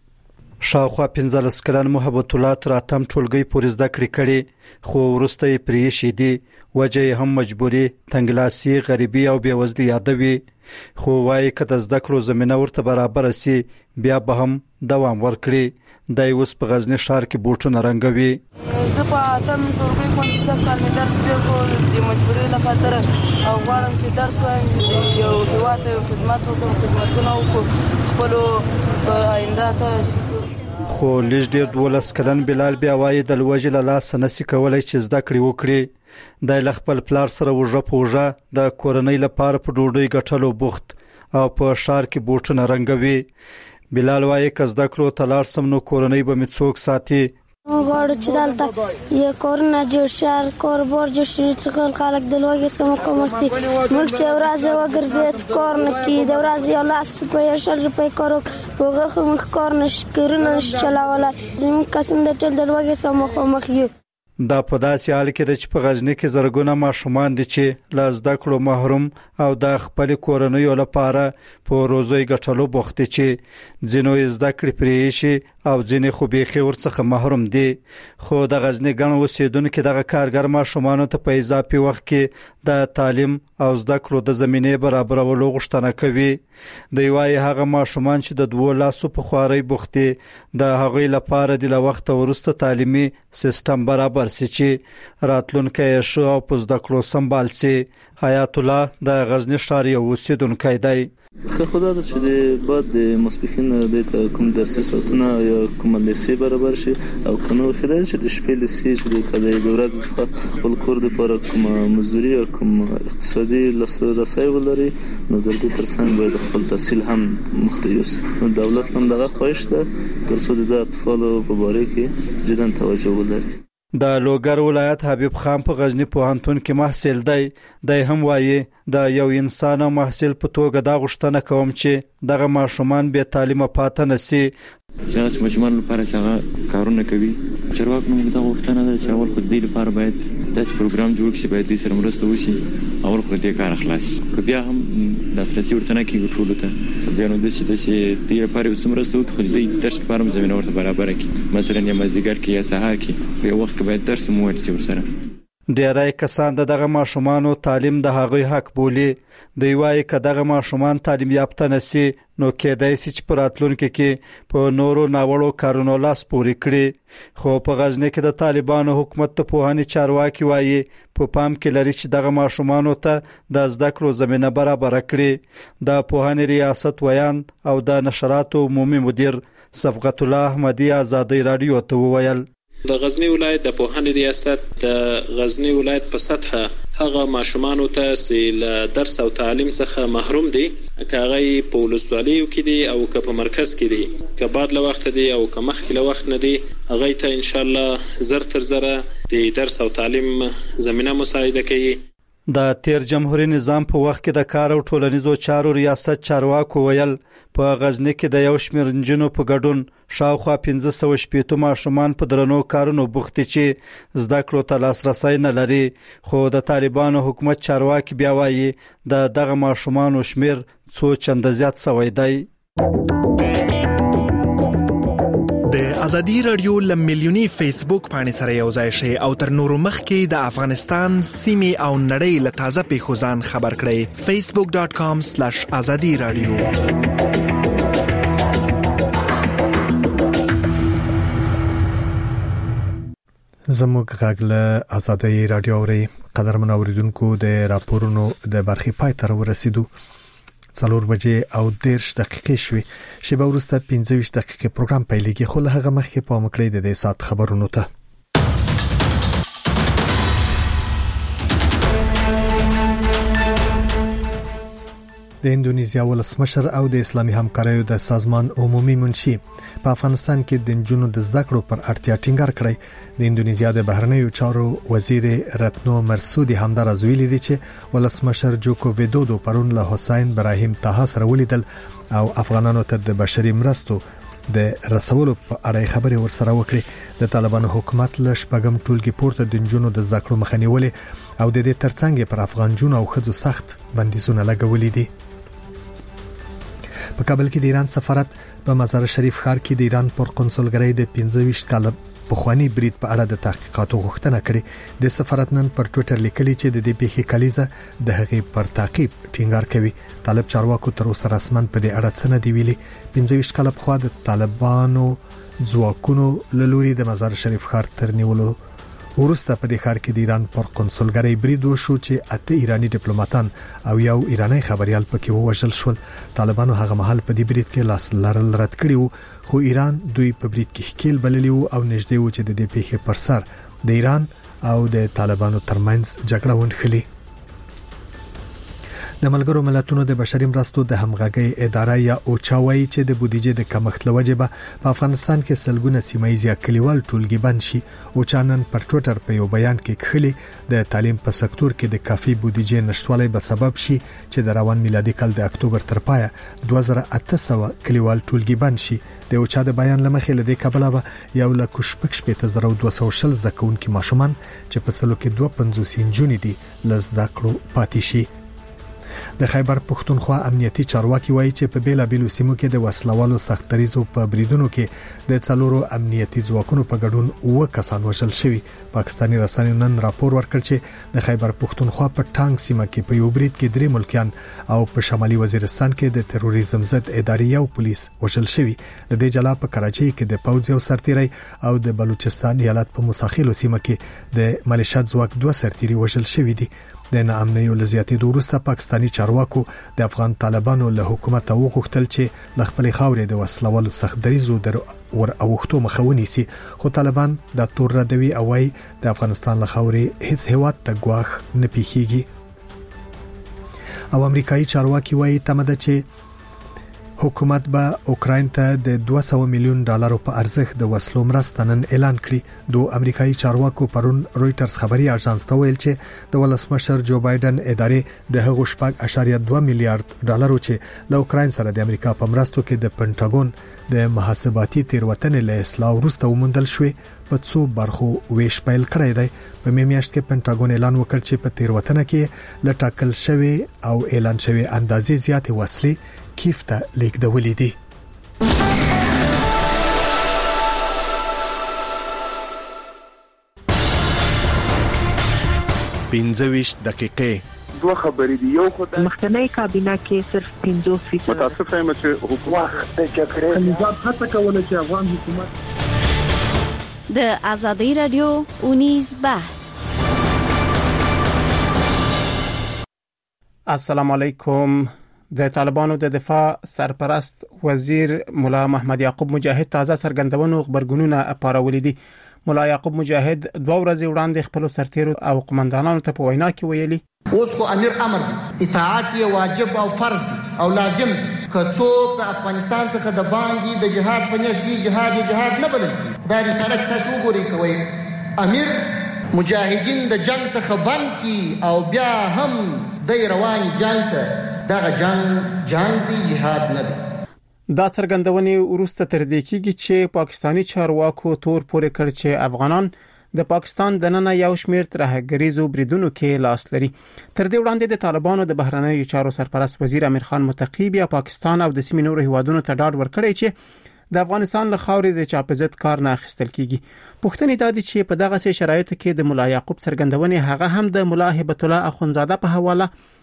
شاوخوا پنځلس کلن محبت الله تر اتم ټولګي پورې زده کړې کړي خو وروسته یې پرې شي دي. وجه هم مجبوري، تنګلاسي، غریبي او بېوزلي یادوي. خو وايي که د زده کړو زمينه ورته برابر شي بیا به هم دوام ورکړي. دای اوس په غزنی ښار کې بوټونه رنګوي. زه په اتم ټولګي کې څه کال مې درس پرېښود د مجبورۍ له خاطر او غواړم چې درس وایم یو هېواد ته خدمت وکړم خدمتونه وکړم خپلو آینده ته. خو لږ ډېر دولس کلن بلال بیا وایي د لوږې له لاسه نشي کولی چې زده کړې وکړي. دی له خپل پلار سره اوږه په اوږه د کورنۍ لپاره په ډوډۍ ګټلو بوخت او په ښار کې بوټونه رنګوي. بلال وایي که زده کړو ته لاړ سم نو کورنۍ به مې څوک ساتي. غواړو چې دلته یو کورونه جوړ شي، هر کور بور جوړ شي چې خلک د لوږې څخه مقاومت دي. موږ چې ورځ وګرځو هېڅ کار نه کوي، د ورځې یو لس روپۍ یو شل روپۍ کار وکړو هغه خو موږ کار نشو کورونه نشو چلولی. زموږ قسم دی ټول د لوږې څخه مخامخ یو. دا په داسې حال کې ده چې په غزنی کې زرګونه ماشومان دي چې له زده کړو محروم او د خپل کورنۍ لپاره په روزي ګټلو بوخت دي چې ځینو زده کړې پرې شي او ځینې خو بيخي ورڅخه محروم دي. خو د غزنی ګڼ اوسیدونکو دغه کارګر ماشومان ته په اضافي وخت کې د تعلیم او زده کړو د زمینې برابرولو غوښتنه کوي. دی وايي هغه ماشومان چې د دوه لاسو په خواري بوخت دي د هغې لپاره د وخت ورسته تعلیمي سیستم برابر سي چې راتلونکي شو او په زده کړو سمبال سي. حیات الله د غزنی ښار یو اوسیدونکی دی. خو خدا د چې بعد د مسبقین د کوم درسي ساعتونه یا کوم لیسي برابر شي او کنو خدای چې د شپې لیسي چې د کله د ورځې څخه خپل کور د پر کوم مزدوري او کوم اقتصادي لاسرسي ولري نو د دې ترڅنګ باید خپل تحصیل هم مختیوس نو دولت هم دغه خواهش ده تر څو د اطفال په باره کې جدي توجه ولري. د لوګر ولایت حبیب خان په غزنی پوهنتون کې محصل دی. دی هم وایي د یو انسان او محصل په توګه دا غوښتنه کوم چې دغه ماشومان به تعلیم پاتې نشي. چې ماشومان لپاره څنګه کارونه کوي چرواک نو موږ دا غوښتنه ده چې اول خو دې لپاره باید داس پروګرام جوړ شي، باید دې سره مرسته وشي اول خو دې کار خلاص که بیا هم لاسرسي ورته نه کیږي ټول ته بیا نو د چې دې لپاره وسم مرسته وکړي خو دې درس لپاره زمينه ورته برابر کړي. مثلا یا مازدیګر کې یا سهار کې په وخت کې باید درس مو ورسي ورسره. ډیری کسان دغه ماشومان تعلیم د هغوی حق بولي. دوی وايي که دغه ماشومان تعلیم یافته نشي نو کېدای شي چې په راتلونکي کې په نورو ناوړو کارونو لاس پورې کړي. خو په غزنی کې د طالبانو حکومت ته پوهنې چارواکي وايي په پام کې لري چې دغه ماشومان ته د زده کړو زمينه برابر کړي. د پوهنې ریاست ویان او د نشراتو عمومي مدیر صفغت الله احمدی آزادۍ رادیو ته وویل د غزنی ولایت د پوهنې ریاست د غزنی ولایت په سطحه هغه ماشومان ته چې درس او تعلیم څخه محروم دي که هغه په ولسوالیو کې دي او که په مرکز کې دي که بعد له وخت دي او که مخکې له وخت نه دي هغه ته ان شاء الله زر تر زره د درس او تعلیم زمينه مساعده کوي. د تیر جمهوریت نظام په وخت کې د کار او ټولنیزو چارو ریاست چارواکو ویل په غزنی کې د یو شمېر نجونو په ګډون شاوخوا پنځه سوه شپېته ماشومان په درنو کارونو بوخت دي چې زده کړو ته لاسرسی نه لري. خو د طالبانو حکومت چارواکي بیا وایي د دغه ماشومانو شمېر څو چنده زیات شوی دی. د ازادي رادیو لملیونی فیسبوک باندې سره یو ځای شي او تر نورو مخکې د افغانستان سیمه او نړۍ له تازه پیښو ځان خبر کړئ. facebook dot com slash azadi radio. زموږ غږ له آزادۍ رادیو اوري قدرمن اوریدونکو د راپورونو د برخي پای تر ورسېدو څلور بجې او دیرش دقیقې شوي شیبه وروسته پنځه ویشت دقیقې پروګرام پیلېږي خو له هغه مخکې په مکړې د دې سات خبرونو ته د اندونیزیا ولسمشر او د اسلامي همکاریو د سازمان عمومي منشي په افغانستان کې د جنونو د زده کړو پر اړتیا ټینګار کړی. د اندونیزیا د بهرنیو چارو وزیر رتنو مرسودي همدارز ویلي دي چې ولسمشر جوکو ویدودو پرون له حسین ابراهیم طه سره ولیدل او افغانانو ته د بشري مرستو د رسولو په اړه خبرې ورسره وکړي. د طالبانو حکومت له شپږم ټولګي پورته د جنونو د زده کړو مخنیولې او د دې ترڅنګ پر افغان جنونو او خځو سخت بندیزونه لګولې دي. په کابل کې د ایران سفارت په مزار شریف ښار کې د ایران پر قونسلګرۍ د پنځه ویشت کال پخوانی برید په اړه د تحقیقاتو غوښتنه کړې. د سفارت نن پر ټوئیټر لیکلي چې د دې پیښې کلیزه د هغې پر تعقیب ټینګار کوي. طالب چارواکو تر اوسه رسمن په دې اړه څه نه دی ویلي. پنځه ویشت کال پخوا د طالبانو ځواکونو له لوري د مزار شریف ښار تر نیولو ورسته په دې ښار کې د ایران پر قونسلګرۍ برید وشو چې اته ایرانی ډیپلوماټان او یو ایرانی خبريال پکې ووژل شول. طالبانو هغه مهال په دې برید کې لاس لرل رد کړی وو خو ایران دوی په برید کې ښکیل بللی وو او نږدې و چې د دې پیښې پر سر د ایران او د طالبانو ترمنځ جګړه ونښلي. د ملګرو ملتونو د بشري مرستو د همغږي اداره یا اوچاوي چې د بودیجې د کمښت لوجبه په افغانستان کې سلګونه سیمایي کلیوال ټولګي بند شي. اوچانن پر ټوئیټر په یو بیان کې خلي د تعلیم په سکتور کې د کافي بودیجې نشټوالي به سبب شي چې د روان میلادي کال د اکتوبر تر پایه دوه زره اته سوه کلیوال ټولګي بند شي. د اوچا د بیان لمخې لدې کابل به یو لک شپږ شپږ زره دوه سوه شل زکونکي ماشومان چې په سلو کې دوه پنځوس انجونې دي لزدا کړو پاتې شي. د خیبر پښتونخوا امنیتي چارواکي وایي چې په بیلا بیلو سیمو کې د وسلوالو سختریزو په بریدونو کې د څلورو امنیتي ځواکونو په ګډون و کسان وژل شوي. پاکستاني رسنیو نن راپور ورکړ چې د خیبر پښتونخوا په ټانګ سیمه کې په یو برید کې درې ملکیان او په شمالي وزیرستان کې د تروریزم ضد ادارې او پولیس وژل شوي. د دې جلا په کراچۍ کې د پوځ یو سرتیری او د بلوچستان ایالت په مساخیلو سیمه کې د ملیشیا ځواک دوه سرتیري وژل شوي دي. د ناامنیو لزیاتې د وروسته پاکستاني چارواکو د افغان طالبانو له حکومت وغوښتل چې ل خپل خاورې د وسلوالو سختدریزو در ور اوختو مخاوني سي خو طالبان د تور ردوي او وايي د افغانستان له خاورې هیڅ هیواد ته ګواښ نه پیخيږي. او امریکایي چارواکي وايي تمده چې حکومت به اوکراین ته د دوه سوه میلیون ډالرو په ارزښت د وسلو مرسته نن اعلان کړي. دوه امریکایي چارواکو پرون رويټرز خبري اژانس ته ویل چې د ولسمشر جو بایدن ادارې د هغو شپږ اشاریه دوه میلیارډ ډالرو چې له اوکراین سره د امریکا په مرستو کې د پنټاګون د محاسباتي تیروتنې له اصلاح وروسته وموندل شوې په څو برخو ویش پیل کړی دی. په می میاشت کې پنټاګون اعلان وکړ چې په تیروتنه کې لټاکل شوی او اعلان شوی اندازې زیاتې وسلې کیف ته لیکدولې دي. پنځه ویشت دقیقې دوه خبرې دي. یو خو د مخکنی کابینه کې صرف پنځوس فیصد متاسفه یم چې حکومت د جګړې نظام هڅه کوله چې افغان حکومت د آزادۍ رادیو اونیز بحث. السلام علیکم. د طالبانو د دفاع سرپرست وزیر مولا محمد یعقوب مجاهد تازه سرګندونو خبرګونونه اپارولې دي. مولا یعقوب مجاهد دوه ورځې وړاندې خپل سرتیرو او قومندانانو ته په وینا کې ویلي اوس خو امیر امر اطاعت یې واجب او فرض او لازم که څوک د افغانستان څخه د باندې د جهاد په نیت ځي جهاد جهاد نه بلل دا رسالت تاسو وګورئ کوي. امیر مجاهدین د جنگ څخه بند کی او بیا هم د رواني جنگ ته دغه جنگ جنگ دی جهاد نه دی. دا څرګندونې وروسته تر دې کېږي چې پاکستاني چارواکو تور پورې کړ چې افغانان د پاکستان د نن یو شمېر ترهګریزو بریدونو کې لاس لري. تر دې وړاندې د طالبانو د بهرنیو چارو سرپرست وزیر امیر خان متقی بیا پاکستان او د سیمې نورو هیوادونو ته ډاډ ورکړی چې د افغانستان له خاورې د چاپزت کار نه اخیستل کیږي. پوښتنې دا دي چې په دغه سي شرایطو کې د مولا یعقوب څرګندونې هغه هم د مولا هبت الله اخونزاده په حواله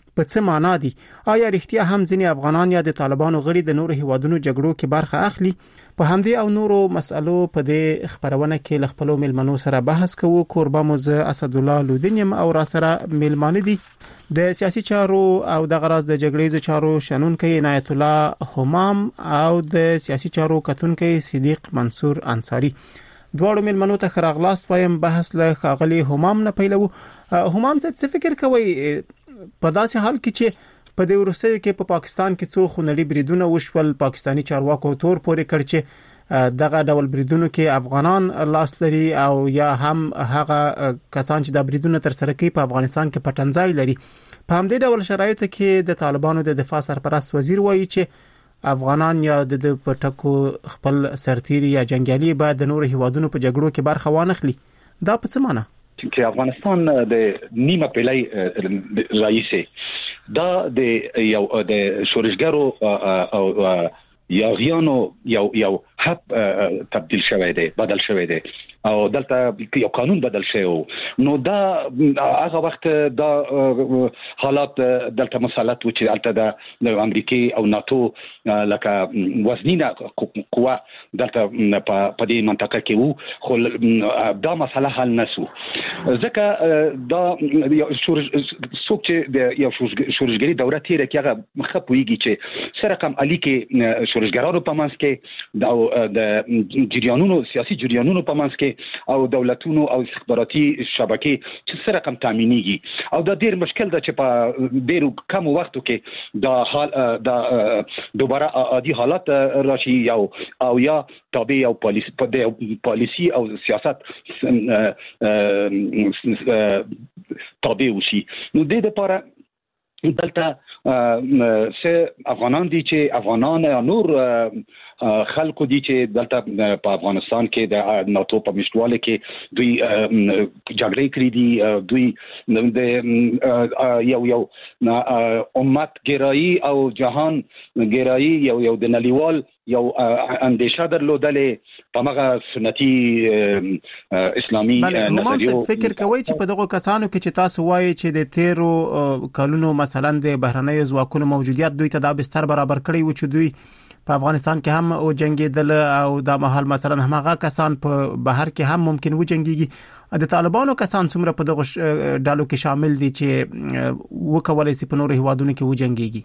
په څه معنا دي؟ آیا رښتیا هم ځینې افغانان یا د طالبانو غړي د نورو هیوادونو جګړو کې برخه اخلي؟ په همدې او نورو مسألو په دې خبرونه کې ل خپل ملمنو سره بحث کوو. کوربه موزه اسد الله لودینیم او را سره ملمانه دي د سیاسي چارو او د غراز د جګړې چارو شنونکي عنایت الله همام او د سیاسي چارو کتونکي صدیق منصور انصاری. دواړو ملمنو ته خراغلاست وایم. بحث له خاغلی همام نه پیلو. همام څه فکر کوي په داسې حال کې چې په دې ورسې کې په پاکستان کې څو خونړي بریدونه وشول، پاکستانی چارواکو تور پورې کړ چې دغه ډول بریدونو کې افغانان لاس لري او یا هم هغه کسان چې د بریدونو تر سره کوي په افغانستان کې پټنځای لري. په همدې ډول شرایطو کې د طالبانو د دفاع سرپرست وزیر وایي چې افغانان یا د پټکو خپل سرتیري یا جنگیالي باید د نورو هیوادونو په جګړو کې برخه وانخلي. دا په څه معنی؟ چې افغانستان د نیمه پیړۍ راهیسې دا د یو د شورشګرو او یاغیانو یو یو حب تبدیل شوی دی، بدل شوی دی او دلته یو قانون بدل شوی. نو دا هغه وخت دا حالات دلته مسلط و چې دلته د امریکای او ناتو لکه وزنینه قوا دلته په دې منطقه کې وو، خو دا مسله حل نشو ځکه دا څوک چې د یو شورشګری دوره تیره کې هغه مخپويږي چې سره کوم الیکه شورشګرانو په منځ کې دا د جریانونو سیاسي جریانونو په منځ کې او دولتونو او استخباراتي شبکې چې سره کوم تامینېږي او دا ډیر مشکل ده چې په ډیرو کم وختو کې دا حال دا دوباره عادي حالت راشي یو او یا تابع او پالیسی په پالیسی او سیاست تابع وشي. نو د دې لپاره دلته سه افغانان دي چې افغانان نور خلکو دي چې دلته په افغانستان کې د ناتو په مشرواله کې دوی جګړې کړې دي، دوی د یو یو امت ګرایی او جهان ګرایی یو یو د نړیوال یو اندیشه درلودلې په هغه سنتي اسلامي نظریو. فکر کوي چې په دغه کسانو کې چې تاسو وایي چې د تیرو کلونو مثلا د بهرنۍ ځواکونو موجودیت دوی ته دا بستر برابر کړی و چې دوی په افغانستان کې هم او جنگیدل او د محل مثلا همغه کسان په بهر کې هم ممکن و جنگيږي. د طالبانو کسان څومره په دغه ډالو کې شامل دي چې وکولای شي په نورو هیوادونو کې و جنگيږي؟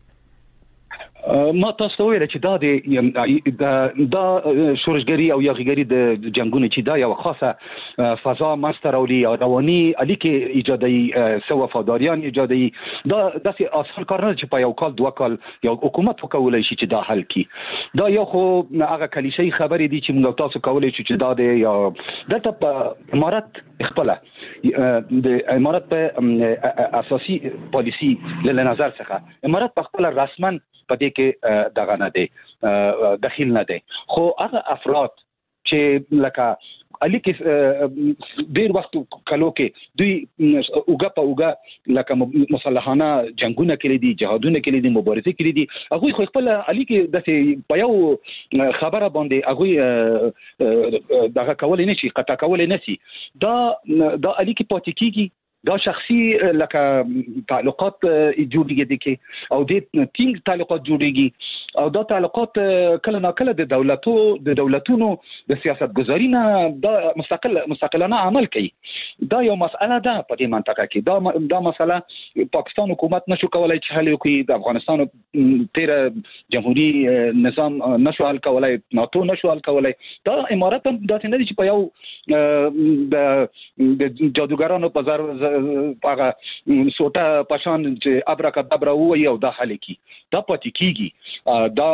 ما تاسو ویل چې دا د دا شورشګری او یاغیګری د جنگونو چې دا یو خاصه فضا مستر او رواني الیکه ایجادي سو وفاداریان ایجادي دا داسې اصل کار نه چې په یو کال دوه کال یو حکومت وکولای شي چې دا حل کړي. دا یو خو هغه کلیشې خبرې دي چې موږ تاسو کولای شو چې دا د یا دلته په امارات خپل د امارات په اساسي پالیسی له نظر څخه امارات په خپل رسما په دې کې دغه نه دی داخل نه دی، خو هغه افراد چې لکه الیکه ډیر وخت کلو کې دوی اوګه په اوګه لکه مسلحانه جنگونه کړي دي، جهادونه کړي دي، مبارزه کړي دي. هغه خو خپل الیکه د په یو خبره باندې هغه دغه کول نه شي، قطع کول نه شي. دا دا الیکه پاتې کیږي، دا شخصي لکه تعلقات جوړیږي دي کې او د ټینګ تعلقات جوړیږي او دا تعلقات کله نه کله د دولتو د دولتونو د سیاست گذاری نه دا مستقل مستقلانه عمل کوي. دا یو مسأله ده په دې منطقه کې. دا دا مسله پاکستان حکومت نشو کولای چې حل وکړي، د افغانستان تیر جمهوریت نظام نشو حل کولای، ناتو نشو حل کولای. دا امارات هم داسې نه دي چې په یو د جادوګرانو په ځار هغه سوټه پشان چې ابراکادابرا وایي او دا حل کی. دا پاتې کیږي. دا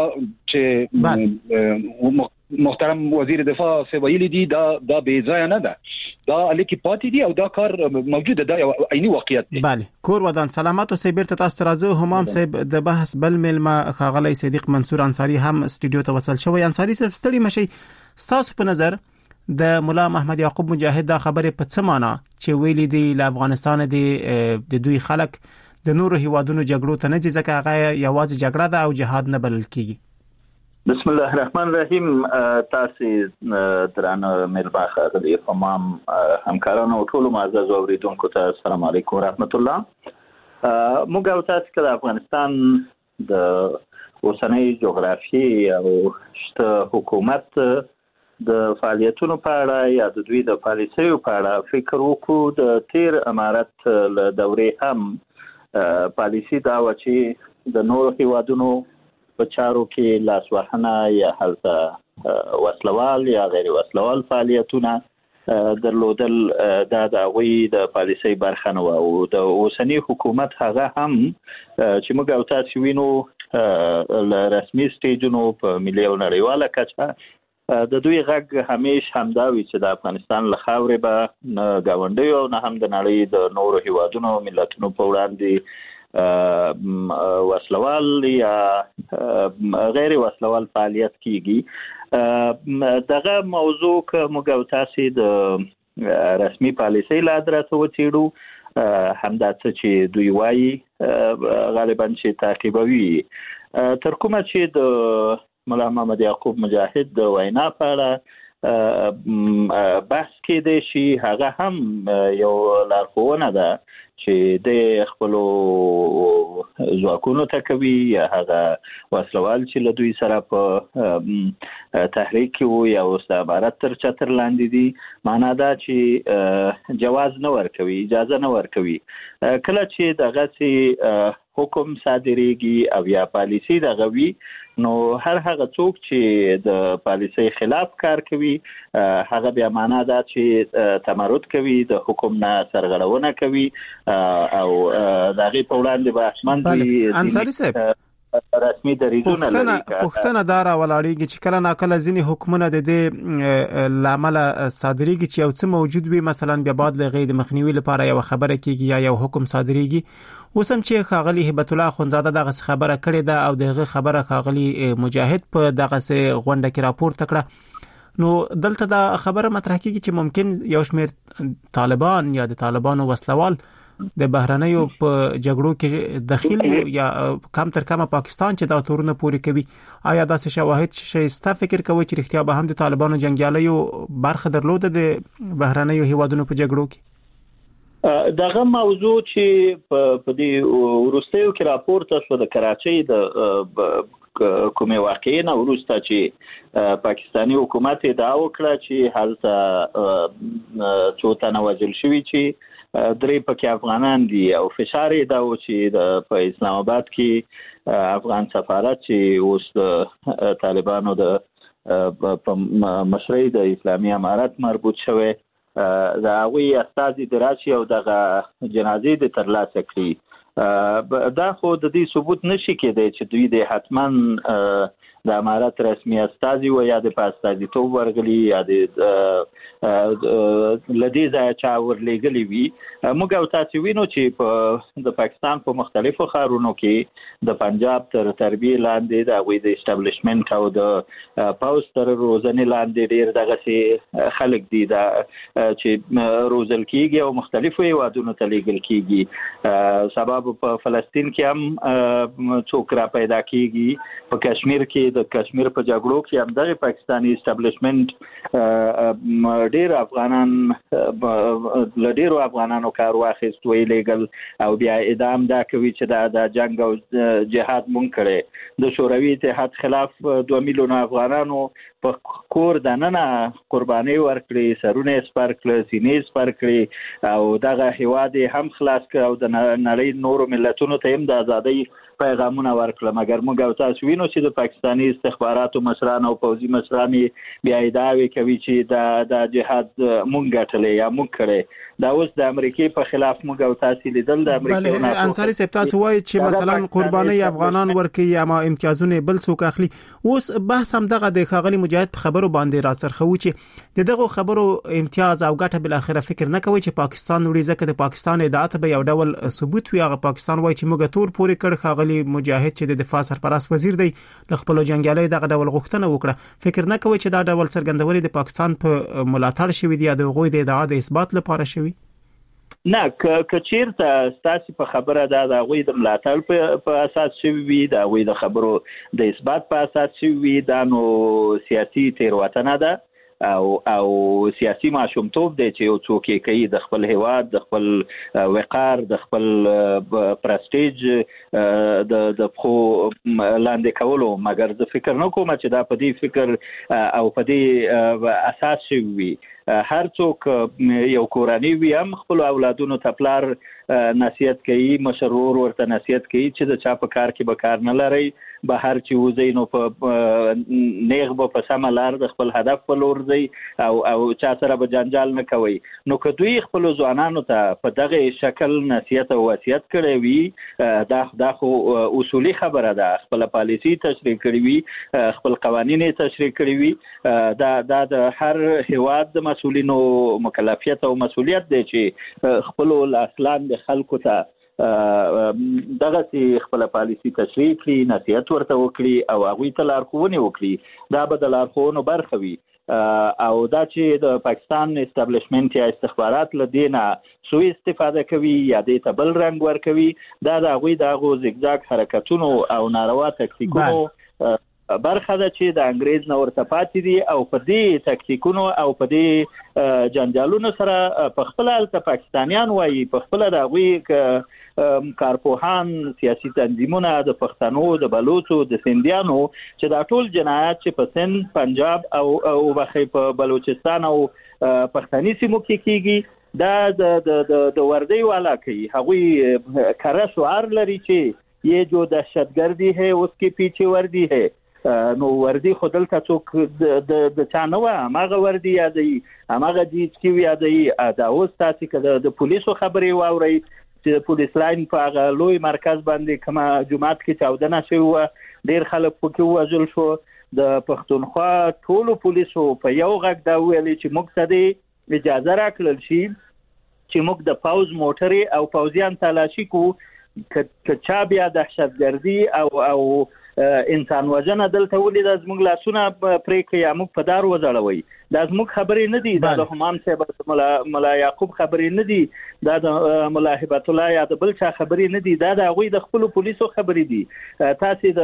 چې محترم وزیر دفاع سی ویلي دي دا دا بې ځای نه ده، دا الیکي پاتې دي او دا کار موجوده ده، یو عیني واقعیت دی. بله کور ودان سلامات او سیبر ته تاسو راځو. همام صاحب د بحث بل ملما خاغلی صدیق منصور انصاری هم استودیو ته وصل شوی. انصاری صاحب ستړي مشي، تاسو په نظر د مولا محمد یعقوب مجاهد دا خبره په څه معنی چې ویلي دی له افغانستان دی د دوی خلک د نورو هیوادونو جګړو ته نه ځي ځکه هغه یوازې جګړه ده او جهاد نه بلل کیږي؟ بسم الله الرحمن الرحیم. تاسو درانه ملما خاغلی همام همکارانو ټول معزز اوریدونکو ته السلام علیکم ورحمت الله. موږ او تاسو کې د افغانستان د اوسنۍ جغرافیې او شته حکومت د فعالیتونو په اړه یا د دوی د پالیسیو په اړه فکر وکړو. د تیر امارت له دورې هم پالیسی دا و چې د نورو هیوادونو په چارو کې لاسوهنه یا هلته وسلوال یا غیر وسلوال فعالیتونه درلودل دا د هغوی د پالیسۍ برخه نه وه او د اوسني حکومت هغه هم چې موږ او تاسو وینو له رسمي سټیجونو په ملي او نړیواله کچه د دوی غږ همیش همدا وي چې د افغانستان له خاورې به نه ګاونډیو او نه هم د نړۍ د نورو هیوادونو او ملتونو په وړاندې وسلوال یا غیر وسلوال فعالیت کیږي. دغه موضوع که موږ او تاسو د رسمي پالیسۍ له ادرسه وڅېړو همدا څه چې دوی وایي غالبا چې تعقیبوي. تر کومه چې د ملا محمد یعقوب مجاهد د وینا په اړه بحث کېدی شي هغه هم یو لارښوونه ده چې د خپلو ځواکونو ته کوي یا هغه وسلوال چې له دوی سره په تحریک کې وو یا اوس د عبارت تر چتر لاندې دي معنا دا چې جواز نه ورکوي اجازه نه ورکوي. کله چې دغه حکم صادریږي او یا پالیسی دغه وي نو هر هغه څوک چې د پالیسی خلاف کار کوي هغه بیا معنا دا چې تمرد کوي د حکم نه سرغړونه کوي او دغه په وړاندې به اسمان دي انصاری صاحب رسمي دریځونه لري. پښتنه دار ولاړیږي چې کله ناکله ځینې حکومتونه د دې لامل صادریږي چې یو څه موجود وي مثلا بیا بعد لغې د مخنیوي لپاره یو خبره کیږي یا یو حکم صادریږي. اوس هم چې خاغلی هبت الله خونزاده دغه خبره کړې ده او دغه خبره خاغلی مجاهد په دغه غونډه کې راپور تکړه نو دلته دا خبره مطرح کیږي چې ممکن یو شمېر طالبان یا د طالبانو وسلوال د بهرنیو په جګړو کې داخل یا کم تر کمه پاکستان چې دا تورونه پوری کوي. آیا داسې شواهد چې ستا فکر کوي چې رښتیا به هم د طالبانو جنگیالیو برخه درلوده د بهرنیو هیوادونو په جګړو کې؟ دغه موضوع چې په دې وروستیو کې راپورته شو د کراچۍ د کومې واقعې نه وروسته چې پاکستانی حکومت ادعا وکړه چې هلته څو تنه وژل شوي چې درې پکې افغانان دي او فشار یې دا و چې د په اسلام آباد کې افغان سفارت چې اوس د طالبانو د مشرۍ د اسلامي امارت مربوط شوی د هغوی استازي د راشي او دغه جنازې د ترلاسه کړي. دا خو د دې ثبوت نشي کېدی چې دوی د حتما د امارت رسمي استازي و یا د استازیتوب ورغلي یا د لدې ځای چا ورلېږلي وي. موږ او تاسو وینو چې په د پاکستان په مختلفو ښارونو کې د پنجاب تر تربیې لاندې د هغوی د اسټابلیشمنټ او د پوځ تر روزنې لاندې ډېر دغسې خلک دي دا چې روزل کېږي او مختلفو هیوادونو ته لیږل کېږي. سبب په فلسطین کې هم څوک را پیدا کېږي. په کشمیر کې د کشمیر په جګړو کې هم دغه پاکستانی اسټابلیشمنټ ډېر افغانان ل ډېرو افغانانو کار واخیست وی لیګل او بیا اعدام دا کوي چې دا د جنگ او جهاد مونږ کړي. د شوروي اتحاد خلاف دوه میلیونه افغانانو په کور دننه قرباني ورکړي سرونه سپر کړي سینې سپر کړي او دغه هیواد هم خلاص کړ او د نړۍ نورو ملتونو ته هم د ازادۍ پیغامونه ورکړل. مګر موږ او تاسو وینو چې د پاکستاني استخباراتو مشران او پوځي مشران بیا ادعاوې کوي چې دا د جهاد مونږ ګټلې یا مونږ کړي. دا اوس د امریکای په خلاف موږ او تاسو لیدل د امریکای نه انصاری صاحب تاسو وایي چې مثلا قرباني افغانان ورکي یا ما امتیازونه بل څوک اخلي. اوس بحث هم دغه د خاغلی مجاهد په خبرو باندې راڅرخو چې دغه خبرو امتیاز او ګټه بل اخره فکر نه کوي چې پاکستان وړي ځکه د پاکستان ادعات به یو ډول ثبوت وي. هغه پاکستان وایي چې موږ تور پورې کړ خاغلی مجاهد چې د دفاع سرپرست وزیر دی ل خپل جنگیالي دغه ډول غوښتنه وکړه. فکر نه کوي چې دا ډول څرګندونې د پاکستان په ملاتړ شوی دی یا د غوي د ادعا د اثبات لپاره شوی؟ نه که چیرته ستاسو په خبره دا د غوي د ملاتړ په اساس شوی وي دا غوي د خبرو د اثبات په اساس شوی وي دا نو سیاسي تیروتنه ده او او سیاسي ماشومتوب دی چې یو څوک یې کوي د خپل هیواد د خپل وقار د خپل پرستیج د د خو لاندې کولو، مګر زه فکر نه کوم چې دا په دې فکر او په دې اساس شوی. هر څوک یو کورنۍ وي هم خپل اولادونو ته پلار نصیحت کوي، مشرور ورته نصیحت کوي چې د چا په کار کې به کار نه لري، به هر چې وځي نو په نیغ به په سمه لار د خپل هدف په لور ځي او او چا سره به جنجال نه کوي. نو که دوی خپل ځوانانو ته په دغه شکل نصیحت او وصیت کړی وي، دا دا خو اصولي خبره ده، خپل پالیسي تشریح کړی وي، خپل قوانین تشریح کړی وي، دا دا د هر هیواد د مسؤلینو مکلفیت او مسؤلیت دی چې خپل اصلان د خلکو ته دغه سي خپل پالیسي تشریح کړي، نصیحت ورته وکړي او هغه ته لارښوونه وکړي. دا به د لارښوونو برخه وي او دا چې د پاکستان استابلیشمنت یا استخبارات لدینه سوء استفاده کوي یا د تبل رنگ ور کوي، دا د هغه دغه زیګزاګ حرکتونو او ناروا تکتیکونو برخه ده چې د انګريز نو ورته پاتې دي او په دې تکتیکونو او په دې جنجالونو سره په خپل الته پاکستانیان وایي، په خپل دغه کارپوهان سیاسي تنظیمونه د پښتنو د بلوچو د سندیانو چې دا ټول جنایات چې په سند، پنجاب او او بخې په بلوچستان او پښتني سیمو کې کیږي، دا د د د وردی والا کوي. هغوی کره شعار لري چې یہ جو دهشتګردي ہے اس کے پیچھے وردی ہے. نو وردی خودل ته څوک د د چانه و هغه وردی یادي، هغه جیت کی یادي. دا اوس تاسو کده د پولیسو خبري واوري چې د پولیس لاین په هغه لوی مرکز باندې کما جمعات کې چاودنه شوه، ډیر خلک پکې وژل شو. د پښتونخوا ټولو پولیسو په یو غږ دا ویلي چې موږ ته د اجازه راکړل شي چې موږ د پاوز موټري او پاوزیان تلاشي کو، که چا بیا دهشتګردي او او انسان وژنه دلته ولید از موږ لاسونه پرې کې یا موږ په دار وځړوي. دا زموږ خبرې نه دي، دا د همام صاحب ملا ملا یعقوب خبرې نه دي، دا د ملا هبت الله یا د بل چا خبرې نه دي، دا د هغوی د خپل پولیسو خبرې دي. تاسو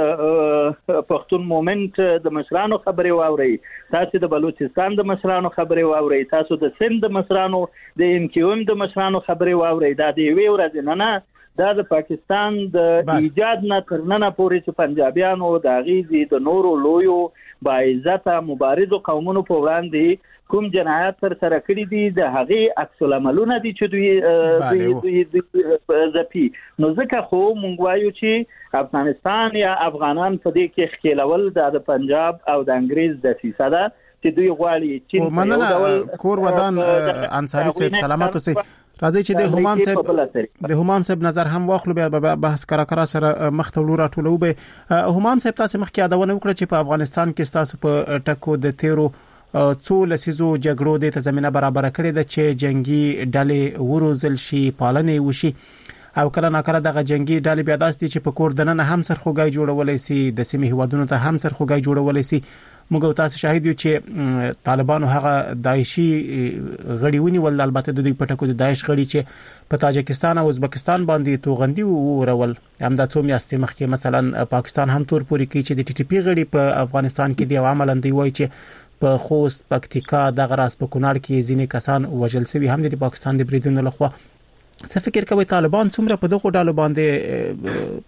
د پښتون مومنت د مشرانو خبرې واورئ، تاسو د بلوچستان د مشرانو خبرې واورئ، تاسو د سند د مشرانو د ام کیو ام د مشرانو خبرې واورئ. دا د یوې ورځې نه نه، دا د پاکستان د ایجاد نه تر نن پورې چې پنجابیانو د غیزي د نورو لویو با عزت مبارزو قومونو په وړاندې کوم جنایات تر سره کړی دي، د هغه عکس العملونه دي چې دوی دوی زپی. نو ځکه خو مونږ وایو چې افغانستان یا افغانان په دې کې خېلول د پنجاب او د انګريز د سیسه ده چې دوی غواړي چې مننه کور ودان انصاری صاحب سلامات اوسئ. راځي چې د همام صاحب د همام صاحب نظر هم واخلو، بیا بحث کرا کرا سره مختلو راټولو. به همام صاحب تاسو مخکې یادونه وکړه چې په افغانستان کې تاسو په ټکو د تیرو څو لسیزو جګړو د تضمینه برابر کړې ده چې جنگي ډلې وروزل شي، پالنې وشي او کله ناکله دغه جنگي ډلې بیا داسې چې په کور دننه هم سرخوږی جوړولای سي، د سیمې هیوادونو ته هم سرخوږی جوړولای سي. موږ تاسو شاهد یو چې طالبانو هغه داعشي غړي ونیول، البته د دوی په ټکو د داعش غړي چې په تاجکستان او ازبکستان باندې توغندي ورول. همدا څو میاشتې مخکې مثلا پاکستان هم تور پوري کوي چې د ټي ټي پی غړي په افغانستان کې دی، عملاً دی وایي چې په خوست، پکتیکا، دغه راس په کونړ کې ځینې کسان وژل شوي هم د پاکستان د بریدونو لخوا. څه فکر کوي طالبان څومره په دغه ډالو باندې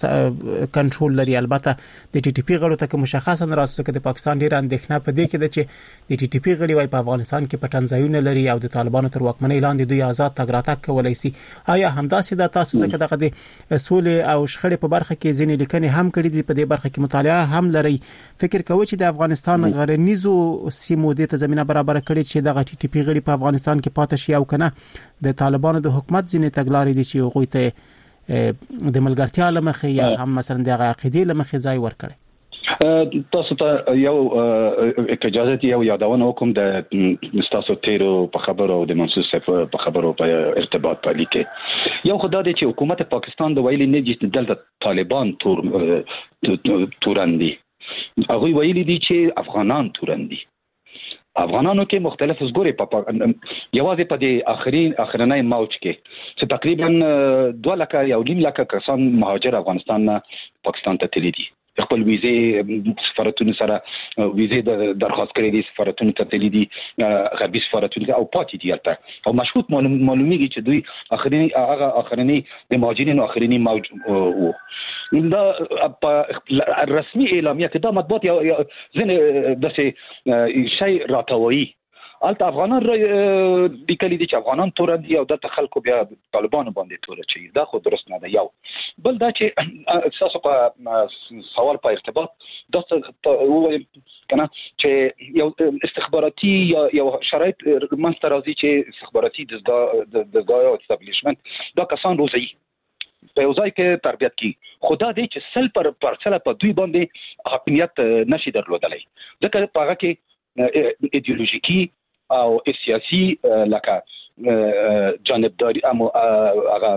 کنټرول لري؟ البته د ټي ټي پی غړو ته مشخصا راځي چې د پاکستان ډیر اندېښنه په دې کې ده چې د ټي ټي پی غړي وايي په افغانستان کې پټن ځایونه لري او د طالبانو تر واکمنۍ لاندې دوی آزاد تګ راتګ کولای شي. آیا همداسې د تاسو څخه دغه د سولې او شخړې په برخه کې ځینې لیکنې هم کړې دي، په دې برخه کې مطالعه هم لري؟ فکر کوئ چې د افغانستان غرنیزو سیمو د زمينه برابر کړي چې دغه ټي ټي پی غړي په افغانستان کې پاتې شي او کنه د طالبانو د حکومت ځینې تګلارې دي چې هغه ته د ملګرتیا لمخې یا هم مثلا د عقیدې لمخې ځای ورکړي؟ تاسو ته یو اجازه دی یو یادونه وکم د تاسو تیرو په خبرو او د منصور صاحب په خبرو په ارتباط پالي کې یو خدای دی چې حکومت پاکستان د ویلي نه چې دلته طالبان تور تورندي، هغه ویلي دي چې افغانان تورندي. افغانانو کې مختلف زګوري په یوازې په دې اخرین اخرنۍ موج کې چې تقریبا دوه لکه یا نیم لکه کسان مهاجر افغانستان نه پاکستان ته تللي دي. خپل ویزه سفارتونو سره ویزه درخواست کړې دي سفارتونو ته تللي دي غربي سفارتونو او پاتې دي البته او مشهود معلومیږي چې دوی اخرنی هغه اخرنی د مهاجرینو اخرنی موج وو دا په رسمي اعلامیه کې د مطبوعات یا ځنه د شی راتوي البته افغانان را لیکلي دي چې افغانان تور دي او د خلکو بیا طالبانو باندې تور چي دا خو درست نه ده. یو بل دا چې اساسو په سوال په ارتباط د وایم کنه چې یو استخباراتي یا یو شرایط منځته راځي چې استخباراتي د دغه او استابلیشمنت دا کسان روزي په یو ځای کې تربیت کی خدا دې چې سل پر پرڅله په دوی باندې حاکمیت نشي درلودلای ځکه په هغه کې ایدئولوژیکی او سیاسي لکه جانبداري امو هغه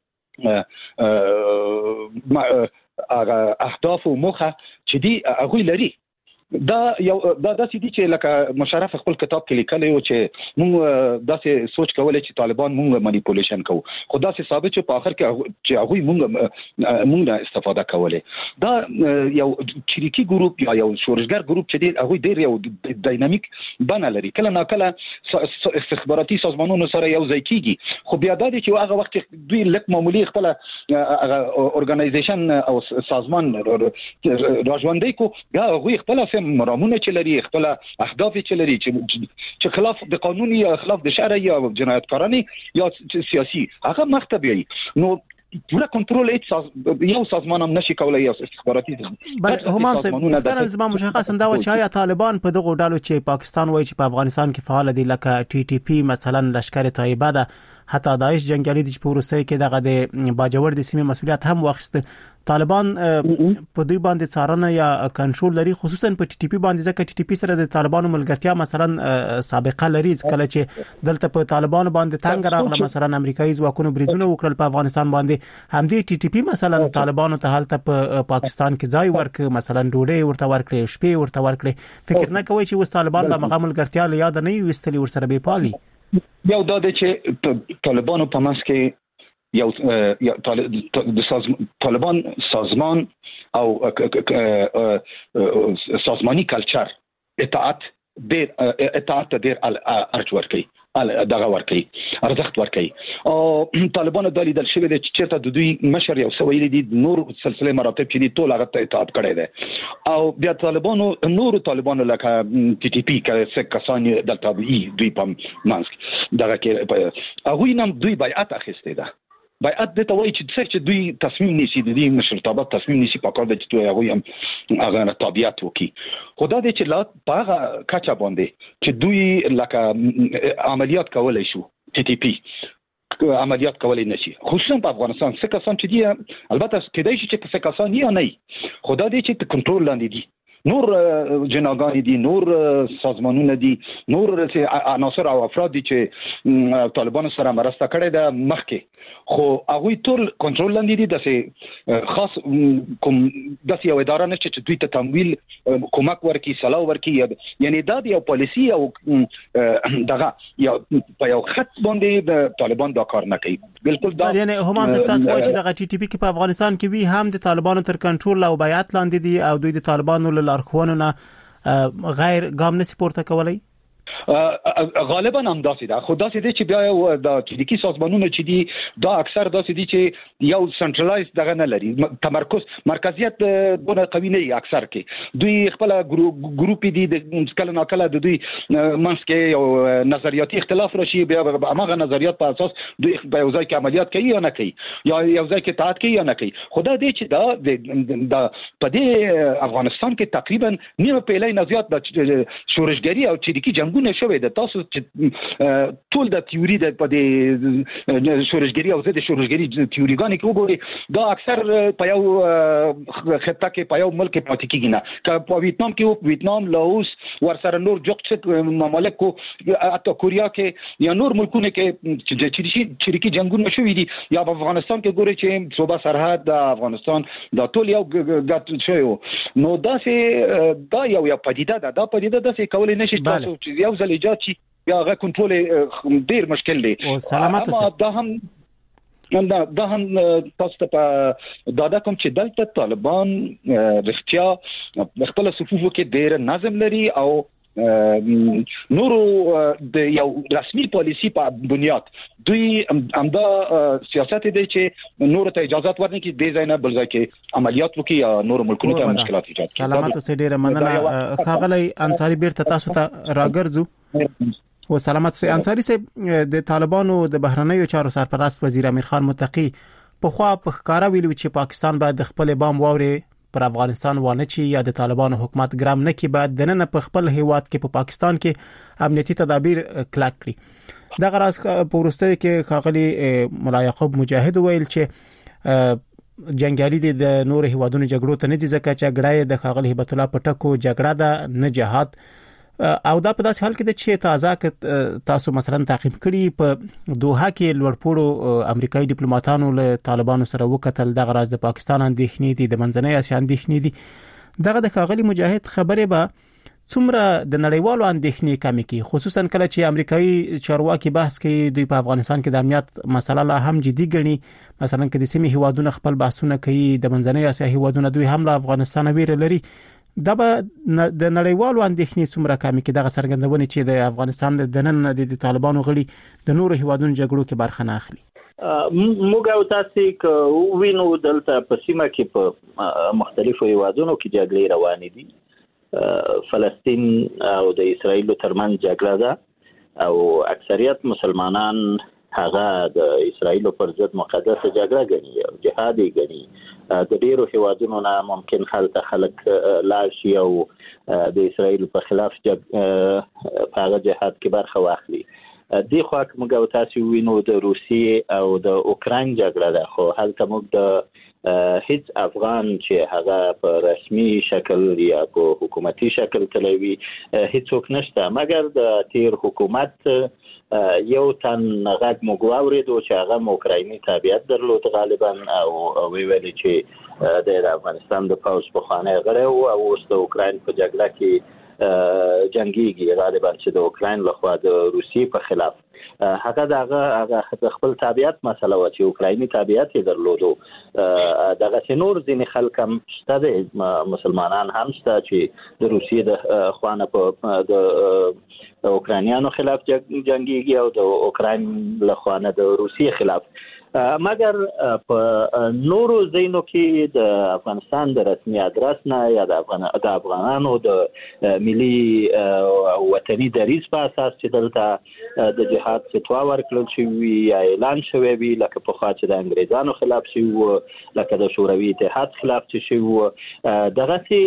هغه اهداف او موخه چې دی هغه لري دا یو دا داسې دي چې لکه مشرف خپل کتاب کې لیکلی و چې موږ داسې سوچ کولای چې طالبان موږ مانیپولیشن کوو خو داسې ثابت چې په اخر کې چې هغه موږ موږ استفاده کولای دا یو چریکي ګروپ یا یو شورشګر ګروپ چې دی هغه ډیر یو ډاینامیک بنا لري کله نا کله استخباراتي سازمانونو سره یو ځای کیږي خو بیا دا دي چې هغه وخت دوی لک معمولی خپل هغه اورګنایزیشن او سازمان راځوندې کو بیا هغه خپل مرامونه چې لري خپل اهداف چې لري چې خلاف د قانون یا خلاف د شرع یا جنایتکارانه یا سیاسي هغه مختبي نو پورا کنټرول هیڅ یو سازمان هم نشي کولای یو استخباراتي بل همام څه دا زما مشخص انده و چې آیا طالبان په دغه ډالو چې پاکستان وایي چې په افغانستان کې فعال دي لکه ټي ټي پی مثلا لشکره طیبه ده حتی داعش جنگیالي د پروسې کې دغه د باجوړ د سیمې مسولیت هم واخیست طالبان په دوی باندې څارنه یا کنټرول لري خصوصا په ټي ټي پی باندې ځکه ټي ټي پی سره د طالبانو ملګرتیا مثلا سابقه لري کله چې دلته په طالبانو باندې تنګ راغله مثلا امریکایي ځواکونو بریدونه وکړل په افغانستان باندې همدې ټي ټي پی مثلا طالبانو ته حالت په پاکستان کې ځای ورک مثلا ډوډۍ ورته ورکړي شپې ورته ورکړي فکر نه کوي چې اوس طالبان به مغامل ګرځیا له یاد نه وستلی ورسره به پالي یو دا چې طالبانو په منځ کې یو د طالبان سازمان او سازمانی کلچر اطاعت ډیر اطاعت ډیر ارج ورکي دغه ورکي ارزښت ورکي او طالبانو د لیدل شوی د چیرته د دوی مشر یو سویل دي نور سلسله مراتب چې دي ټول هغه ته اطاعت کړی دی او بیا طالبانو نور طالبانو لکه ټي ټي پی کې څه کسان دلته وی دوی په منځ دغه کې هغه نام دوی بیعت اخیسته ده بیعت د توای چې څه چې دوی تصمیم نیسي د دې مشرتابه تصمیم نیسي په کار د چې دوی هغه هم هغه تابعیت وکي خدا دې چې لا په هغه کچا باندې چې دوی لکه عملیات کولای شو ټي ټي پی عملیات کولای نشي خصوصا په افغانستان څه کسان چې دي البته کېدای شي چې څه کسان یا نه خدا دې چې کنټرول لاندې دي نور جناګان دي نور سازمانونه دي نور عناصر او افراد دي چې طالبانو سره مرسته کړې ده مخکې خو هغه ټول کنټرول لاندې دي د خاص کوم د یو اداره نشي چې دوی ته تمویل کومک ورکړي صلاح ورکړي یعنی دا یو پالیسی او دغه یو په یو خط باندې د طالبان دا کار نه کوي بالکل دا یعنی هم تاسو وایي چې د ټي ټي پی کې په افغانستان کې وی هم د طالبانو تر کنټرول او بیعت لاندې دي او دوی د طالبانو لارښوونونه غیر ګام نسی پورته کولای غالبا هم داسې ده خو داسې دي چې بیا د کلیدي سازمانونو چې دي دا اکثر داسې دي چې یو سنټرلایز دغه نه لري تمرکز مرکزیت دونه قوي نه اکثر کې دوی خپل ګروپ دي د کله نه کله د دوی منځ کې یو نظریاتي اختلاف راشي بیا هغه نظریات په اساس دوی په یو ځای کې عملیات کوي یا نه کوي یا یو ځای کې اطاعت کوي یا نه کوي خدا دې چې دا د په دې افغانستان کې تقریبا نیمه پیلای نه زیات د شورشګری او چریکي جنگ نه شوی د تاسو چې ټول د تیوري د په د شورشګری او زده شورشګری تیوریګانی کې وګوري دا اکثر په یو خطه کې په یو ملک پاتې کیږي نه که په ویتنام کې ویتنام لاوس ورسره نور جوړ ممالک کو اته کوریا کې یا نور ملکونه کې چې چریکي جنگونه شوی دي یا په افغانستان کې ګوري چې صوبه سرحد د افغانستان دا ټول یو ګټ شوی نو دا سه دا یو یو پدیده ده دا پدیده د څه کولای نشي تاسو چې یو ځل ایجاد شي یا غو کنټرول ډیر مشکل دی او سلامت اوسه دا هم دا دا هم تاسو ته دا د کوم چې دلته طالبان رښتیا خپل صفوفو کې ډېر نظم لري او نورو د یو رسمي پالیسی په بنیاد دوی همدا سیاست دی چې نور ته اجازه ورنکړي د ځای بل ځای کې عملیات وکړي یا نور ملکونو ته مشکلات ایجاد کړي. سلامات اوسئ، ډېر مننه. خاغلی انصاری بیرته تاسو ته راګرځو. و سلامات اوسئ انصاری صاحب، د طالبانو د بهرنیو چارو سرپرست وزیر امیر خان متقی په خوا په ښکارا ویلو چې پاکستان باید د خپل بام واوري پر افغانستان وانه چی یا د طالبانو حکومت ګرام نه کی بعد د نن په خپل هیواد کې په پا پاکستان کې امنیتي تدابیر کلک کړي. د غراس په ورسته کې خاغلی مولا یعقوب مجاهد ویل چې جنگیالي د نور هیوادونو جګړو ته نه دي ځکه چې جګړه د خاغلی هبت الله پټکو جګړه ده نه جهاد، او دا په داسې حال کې د چې تازه تاسو مثلا تعقیب کړي په دوحه کې لوړپوړو امریکایي ډیپلوماټانو له طالبانو سره وکتل د غراز د پاکستان اندېښنې دي، د منځنۍ اسیا اندېښنې دي. دغه د خاغلی مجاهد خبره به څومره د نړیوالو اندېښنې کمی کی، خصوصا کله چې امریکایي چارواکي بحث کوي دوی په افغانستان کې د امنیت مسله لا هم جدي ګڼي. مثلا کې د سیمې هیوادونو خپل بحثونه کوي، د منځنۍ اسیا هیوادونو دوی هم له افغانستان ویره لري. دا به د نړیوالو اندېښنې څومره کمی کې دغه څرګندونه چې د افغانستان د نن د طالبانو غړي د نورو هیوادونو جګړو کې برخه نه اخلي. موږ او تاسو ک وینو دلته په سیمه کې په مختلفو هیوادونو کې جګړې روانې دي. فلسطین او د اسرایل ترمنځ جګړه ده او اکثریت مسلمانان هغه د اسرایل پر ضد مقدسه جګړه غني او جهاد یې غني. د ډیرو هیوادونو نه ممکن خلک خلک لاړ شي او د اسرایل په خلاف په هغه جهاد کې برخه واخلي. دی خو موږ او تاسو وینو د روسیې او د اوکراین جګړه ده، خو هلته موږ د هیڅ افغان چې هغه په رسمي شکل یا په حکومتي شکل تلوي هیڅوک نشته، مګر د تیر حکومت یو تن غږ موږ واورېدو چې هغه اوکرایني تابعیت درلود غالبا او ویل چې د افغانستان د پوز په خانه غړی او اوس د اوکراین په جګړه کې جنگيږي غالبا چې د اوکراین لخوا د روسیې په خلاف. هغه دغه هغه خپل تابعیت مسله و چې اوکرایني تابعیت یې درلودو. دغه نور ځینې خلک هم شته د مسلمانان هم شته چې د روسیې د خوانه په د اوکرانیانو خلاف جنگيږي او د اوکراین له خوانه د روسیې خلاف. مګر په نورو ځینو کې د افغانستان د رسمي ادرس نه یا د افغان د افغانانو د ملي او وطني دریځ په اساس چې دلته د جهاد فتوا ورکړل شوی یا اعلان شوی وي، لکه په خوا چې د انګریزانو خلاف شي و، لکه د شوروي اتحاد خلاف شي و، دغه سي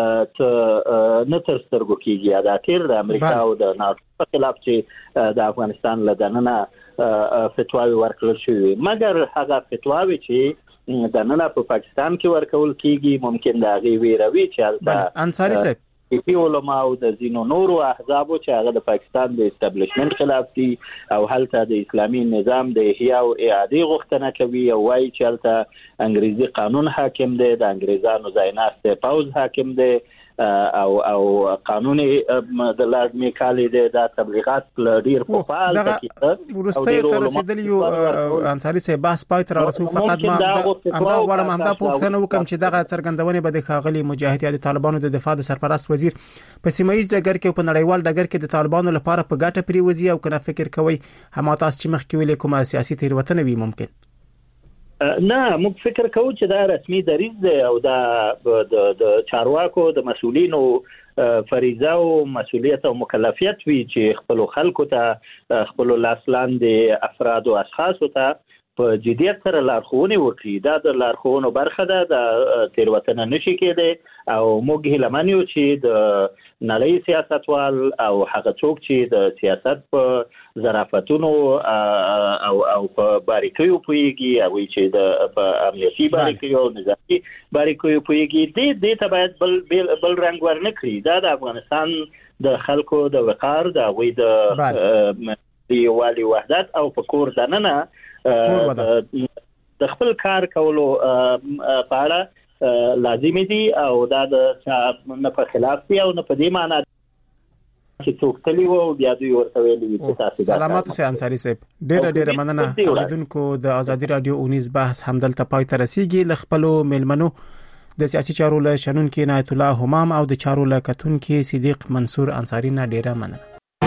نه تر سترګو کېږي. دا تیر د امریکا او د ناتو په خلاف چې د افغانستان لدننه فتواوی ورکړل شوی، مګر هغه فتواوی چې د نن په پاکستان کې ورکول کیږي ممکن دا غي ویروي چې دا انصاری صاحب په علماء او د زینو نورو احزابو چې هغه د پاکستان د استابلیشمنت خلاف دي او هلته د اسلامي نظام د احیا او اعاده غوښتنه کوي او وايي چې هلته انګریزي قانون حاکم دی، د انګریزانو ځایناسته پوز حاکم دی او او قانوني د لازمي کالي د تبلیغات ډیر په فعال کې ورسته تر رسیدلی انصاری صاحب بحث پای تر رسو فقط ما امدا وړم امدا پوښتنه وکم چې دغه څرګندونه به د خاغلی مجاهد یا د طالبانو د دفاع د سرپرست وزیر په سیمایي ډګر کې په نړیوال ډګر کې د طالبانو لپاره په ګټه پریوزي او کنه فکر کوي هم تاسو چې مخ کې ویل کومه سیاسي تیروتنه وي ممکن نه موږ فکر کوو چې دا رسمي دریځ دی او دا د د چارواکو د مسؤلینو فریضه او مسؤلیت او مکلفیت وی چې خپل خلکو ته خپل لاسلاندې افراد او اشخاص ته په جديت سره لارښوونه وکړي. دا د لارښوونو برخه ده، د تیروتنه نشي کېده او موږ هیله منو چې د نړۍ سیاستوال او هغه څوک چې د سیاست په ظرافتونو او او په باریکیو پويږي او چې د په امنیتي باریکیو نظامي باریکیو پويږي دې دې ته باید بل بل رنګ ورنکړي. دا د افغانستان د خلکو د وقار د وې د دیوالي وحدت او په کور دننه د خپل کار کولو په اړه لازمي دي او دا د نه په خلاف دی او نه په دې معنی چې څوک تلی وو بیا دوی ورته ویلي چې تاسو سلامات اوسئ انصاری صاحب ډېر ډېر مننه. اوریدونکو د ازادي رادیو اونیز بحث همدلته پای ته رسیدي. ل خپل ملمنو د سیاسي چارو له شنونکو عنایت الله همام او د چارو له کتونکو صدیق منصور انصاری نه ډېر مننه.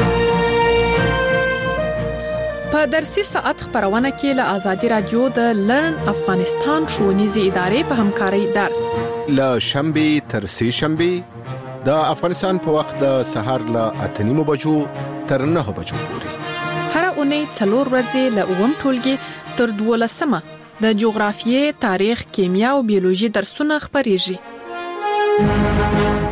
په درسي ساعت خبرونه کې له ازادي رادیو د لرن افغانستان ښوونیزې ادارې په همکارۍ درس له شنبه تر سه شنبه د افغانستان په وخت د سهار له اته نیمو بجو تر نه بجو پورې هر اونۍ څلور ورځې له اووم ټولګي تر دولسمه د جغرافیې، تاریخ، کیمیا او بیولوژي درسونه خبريږي.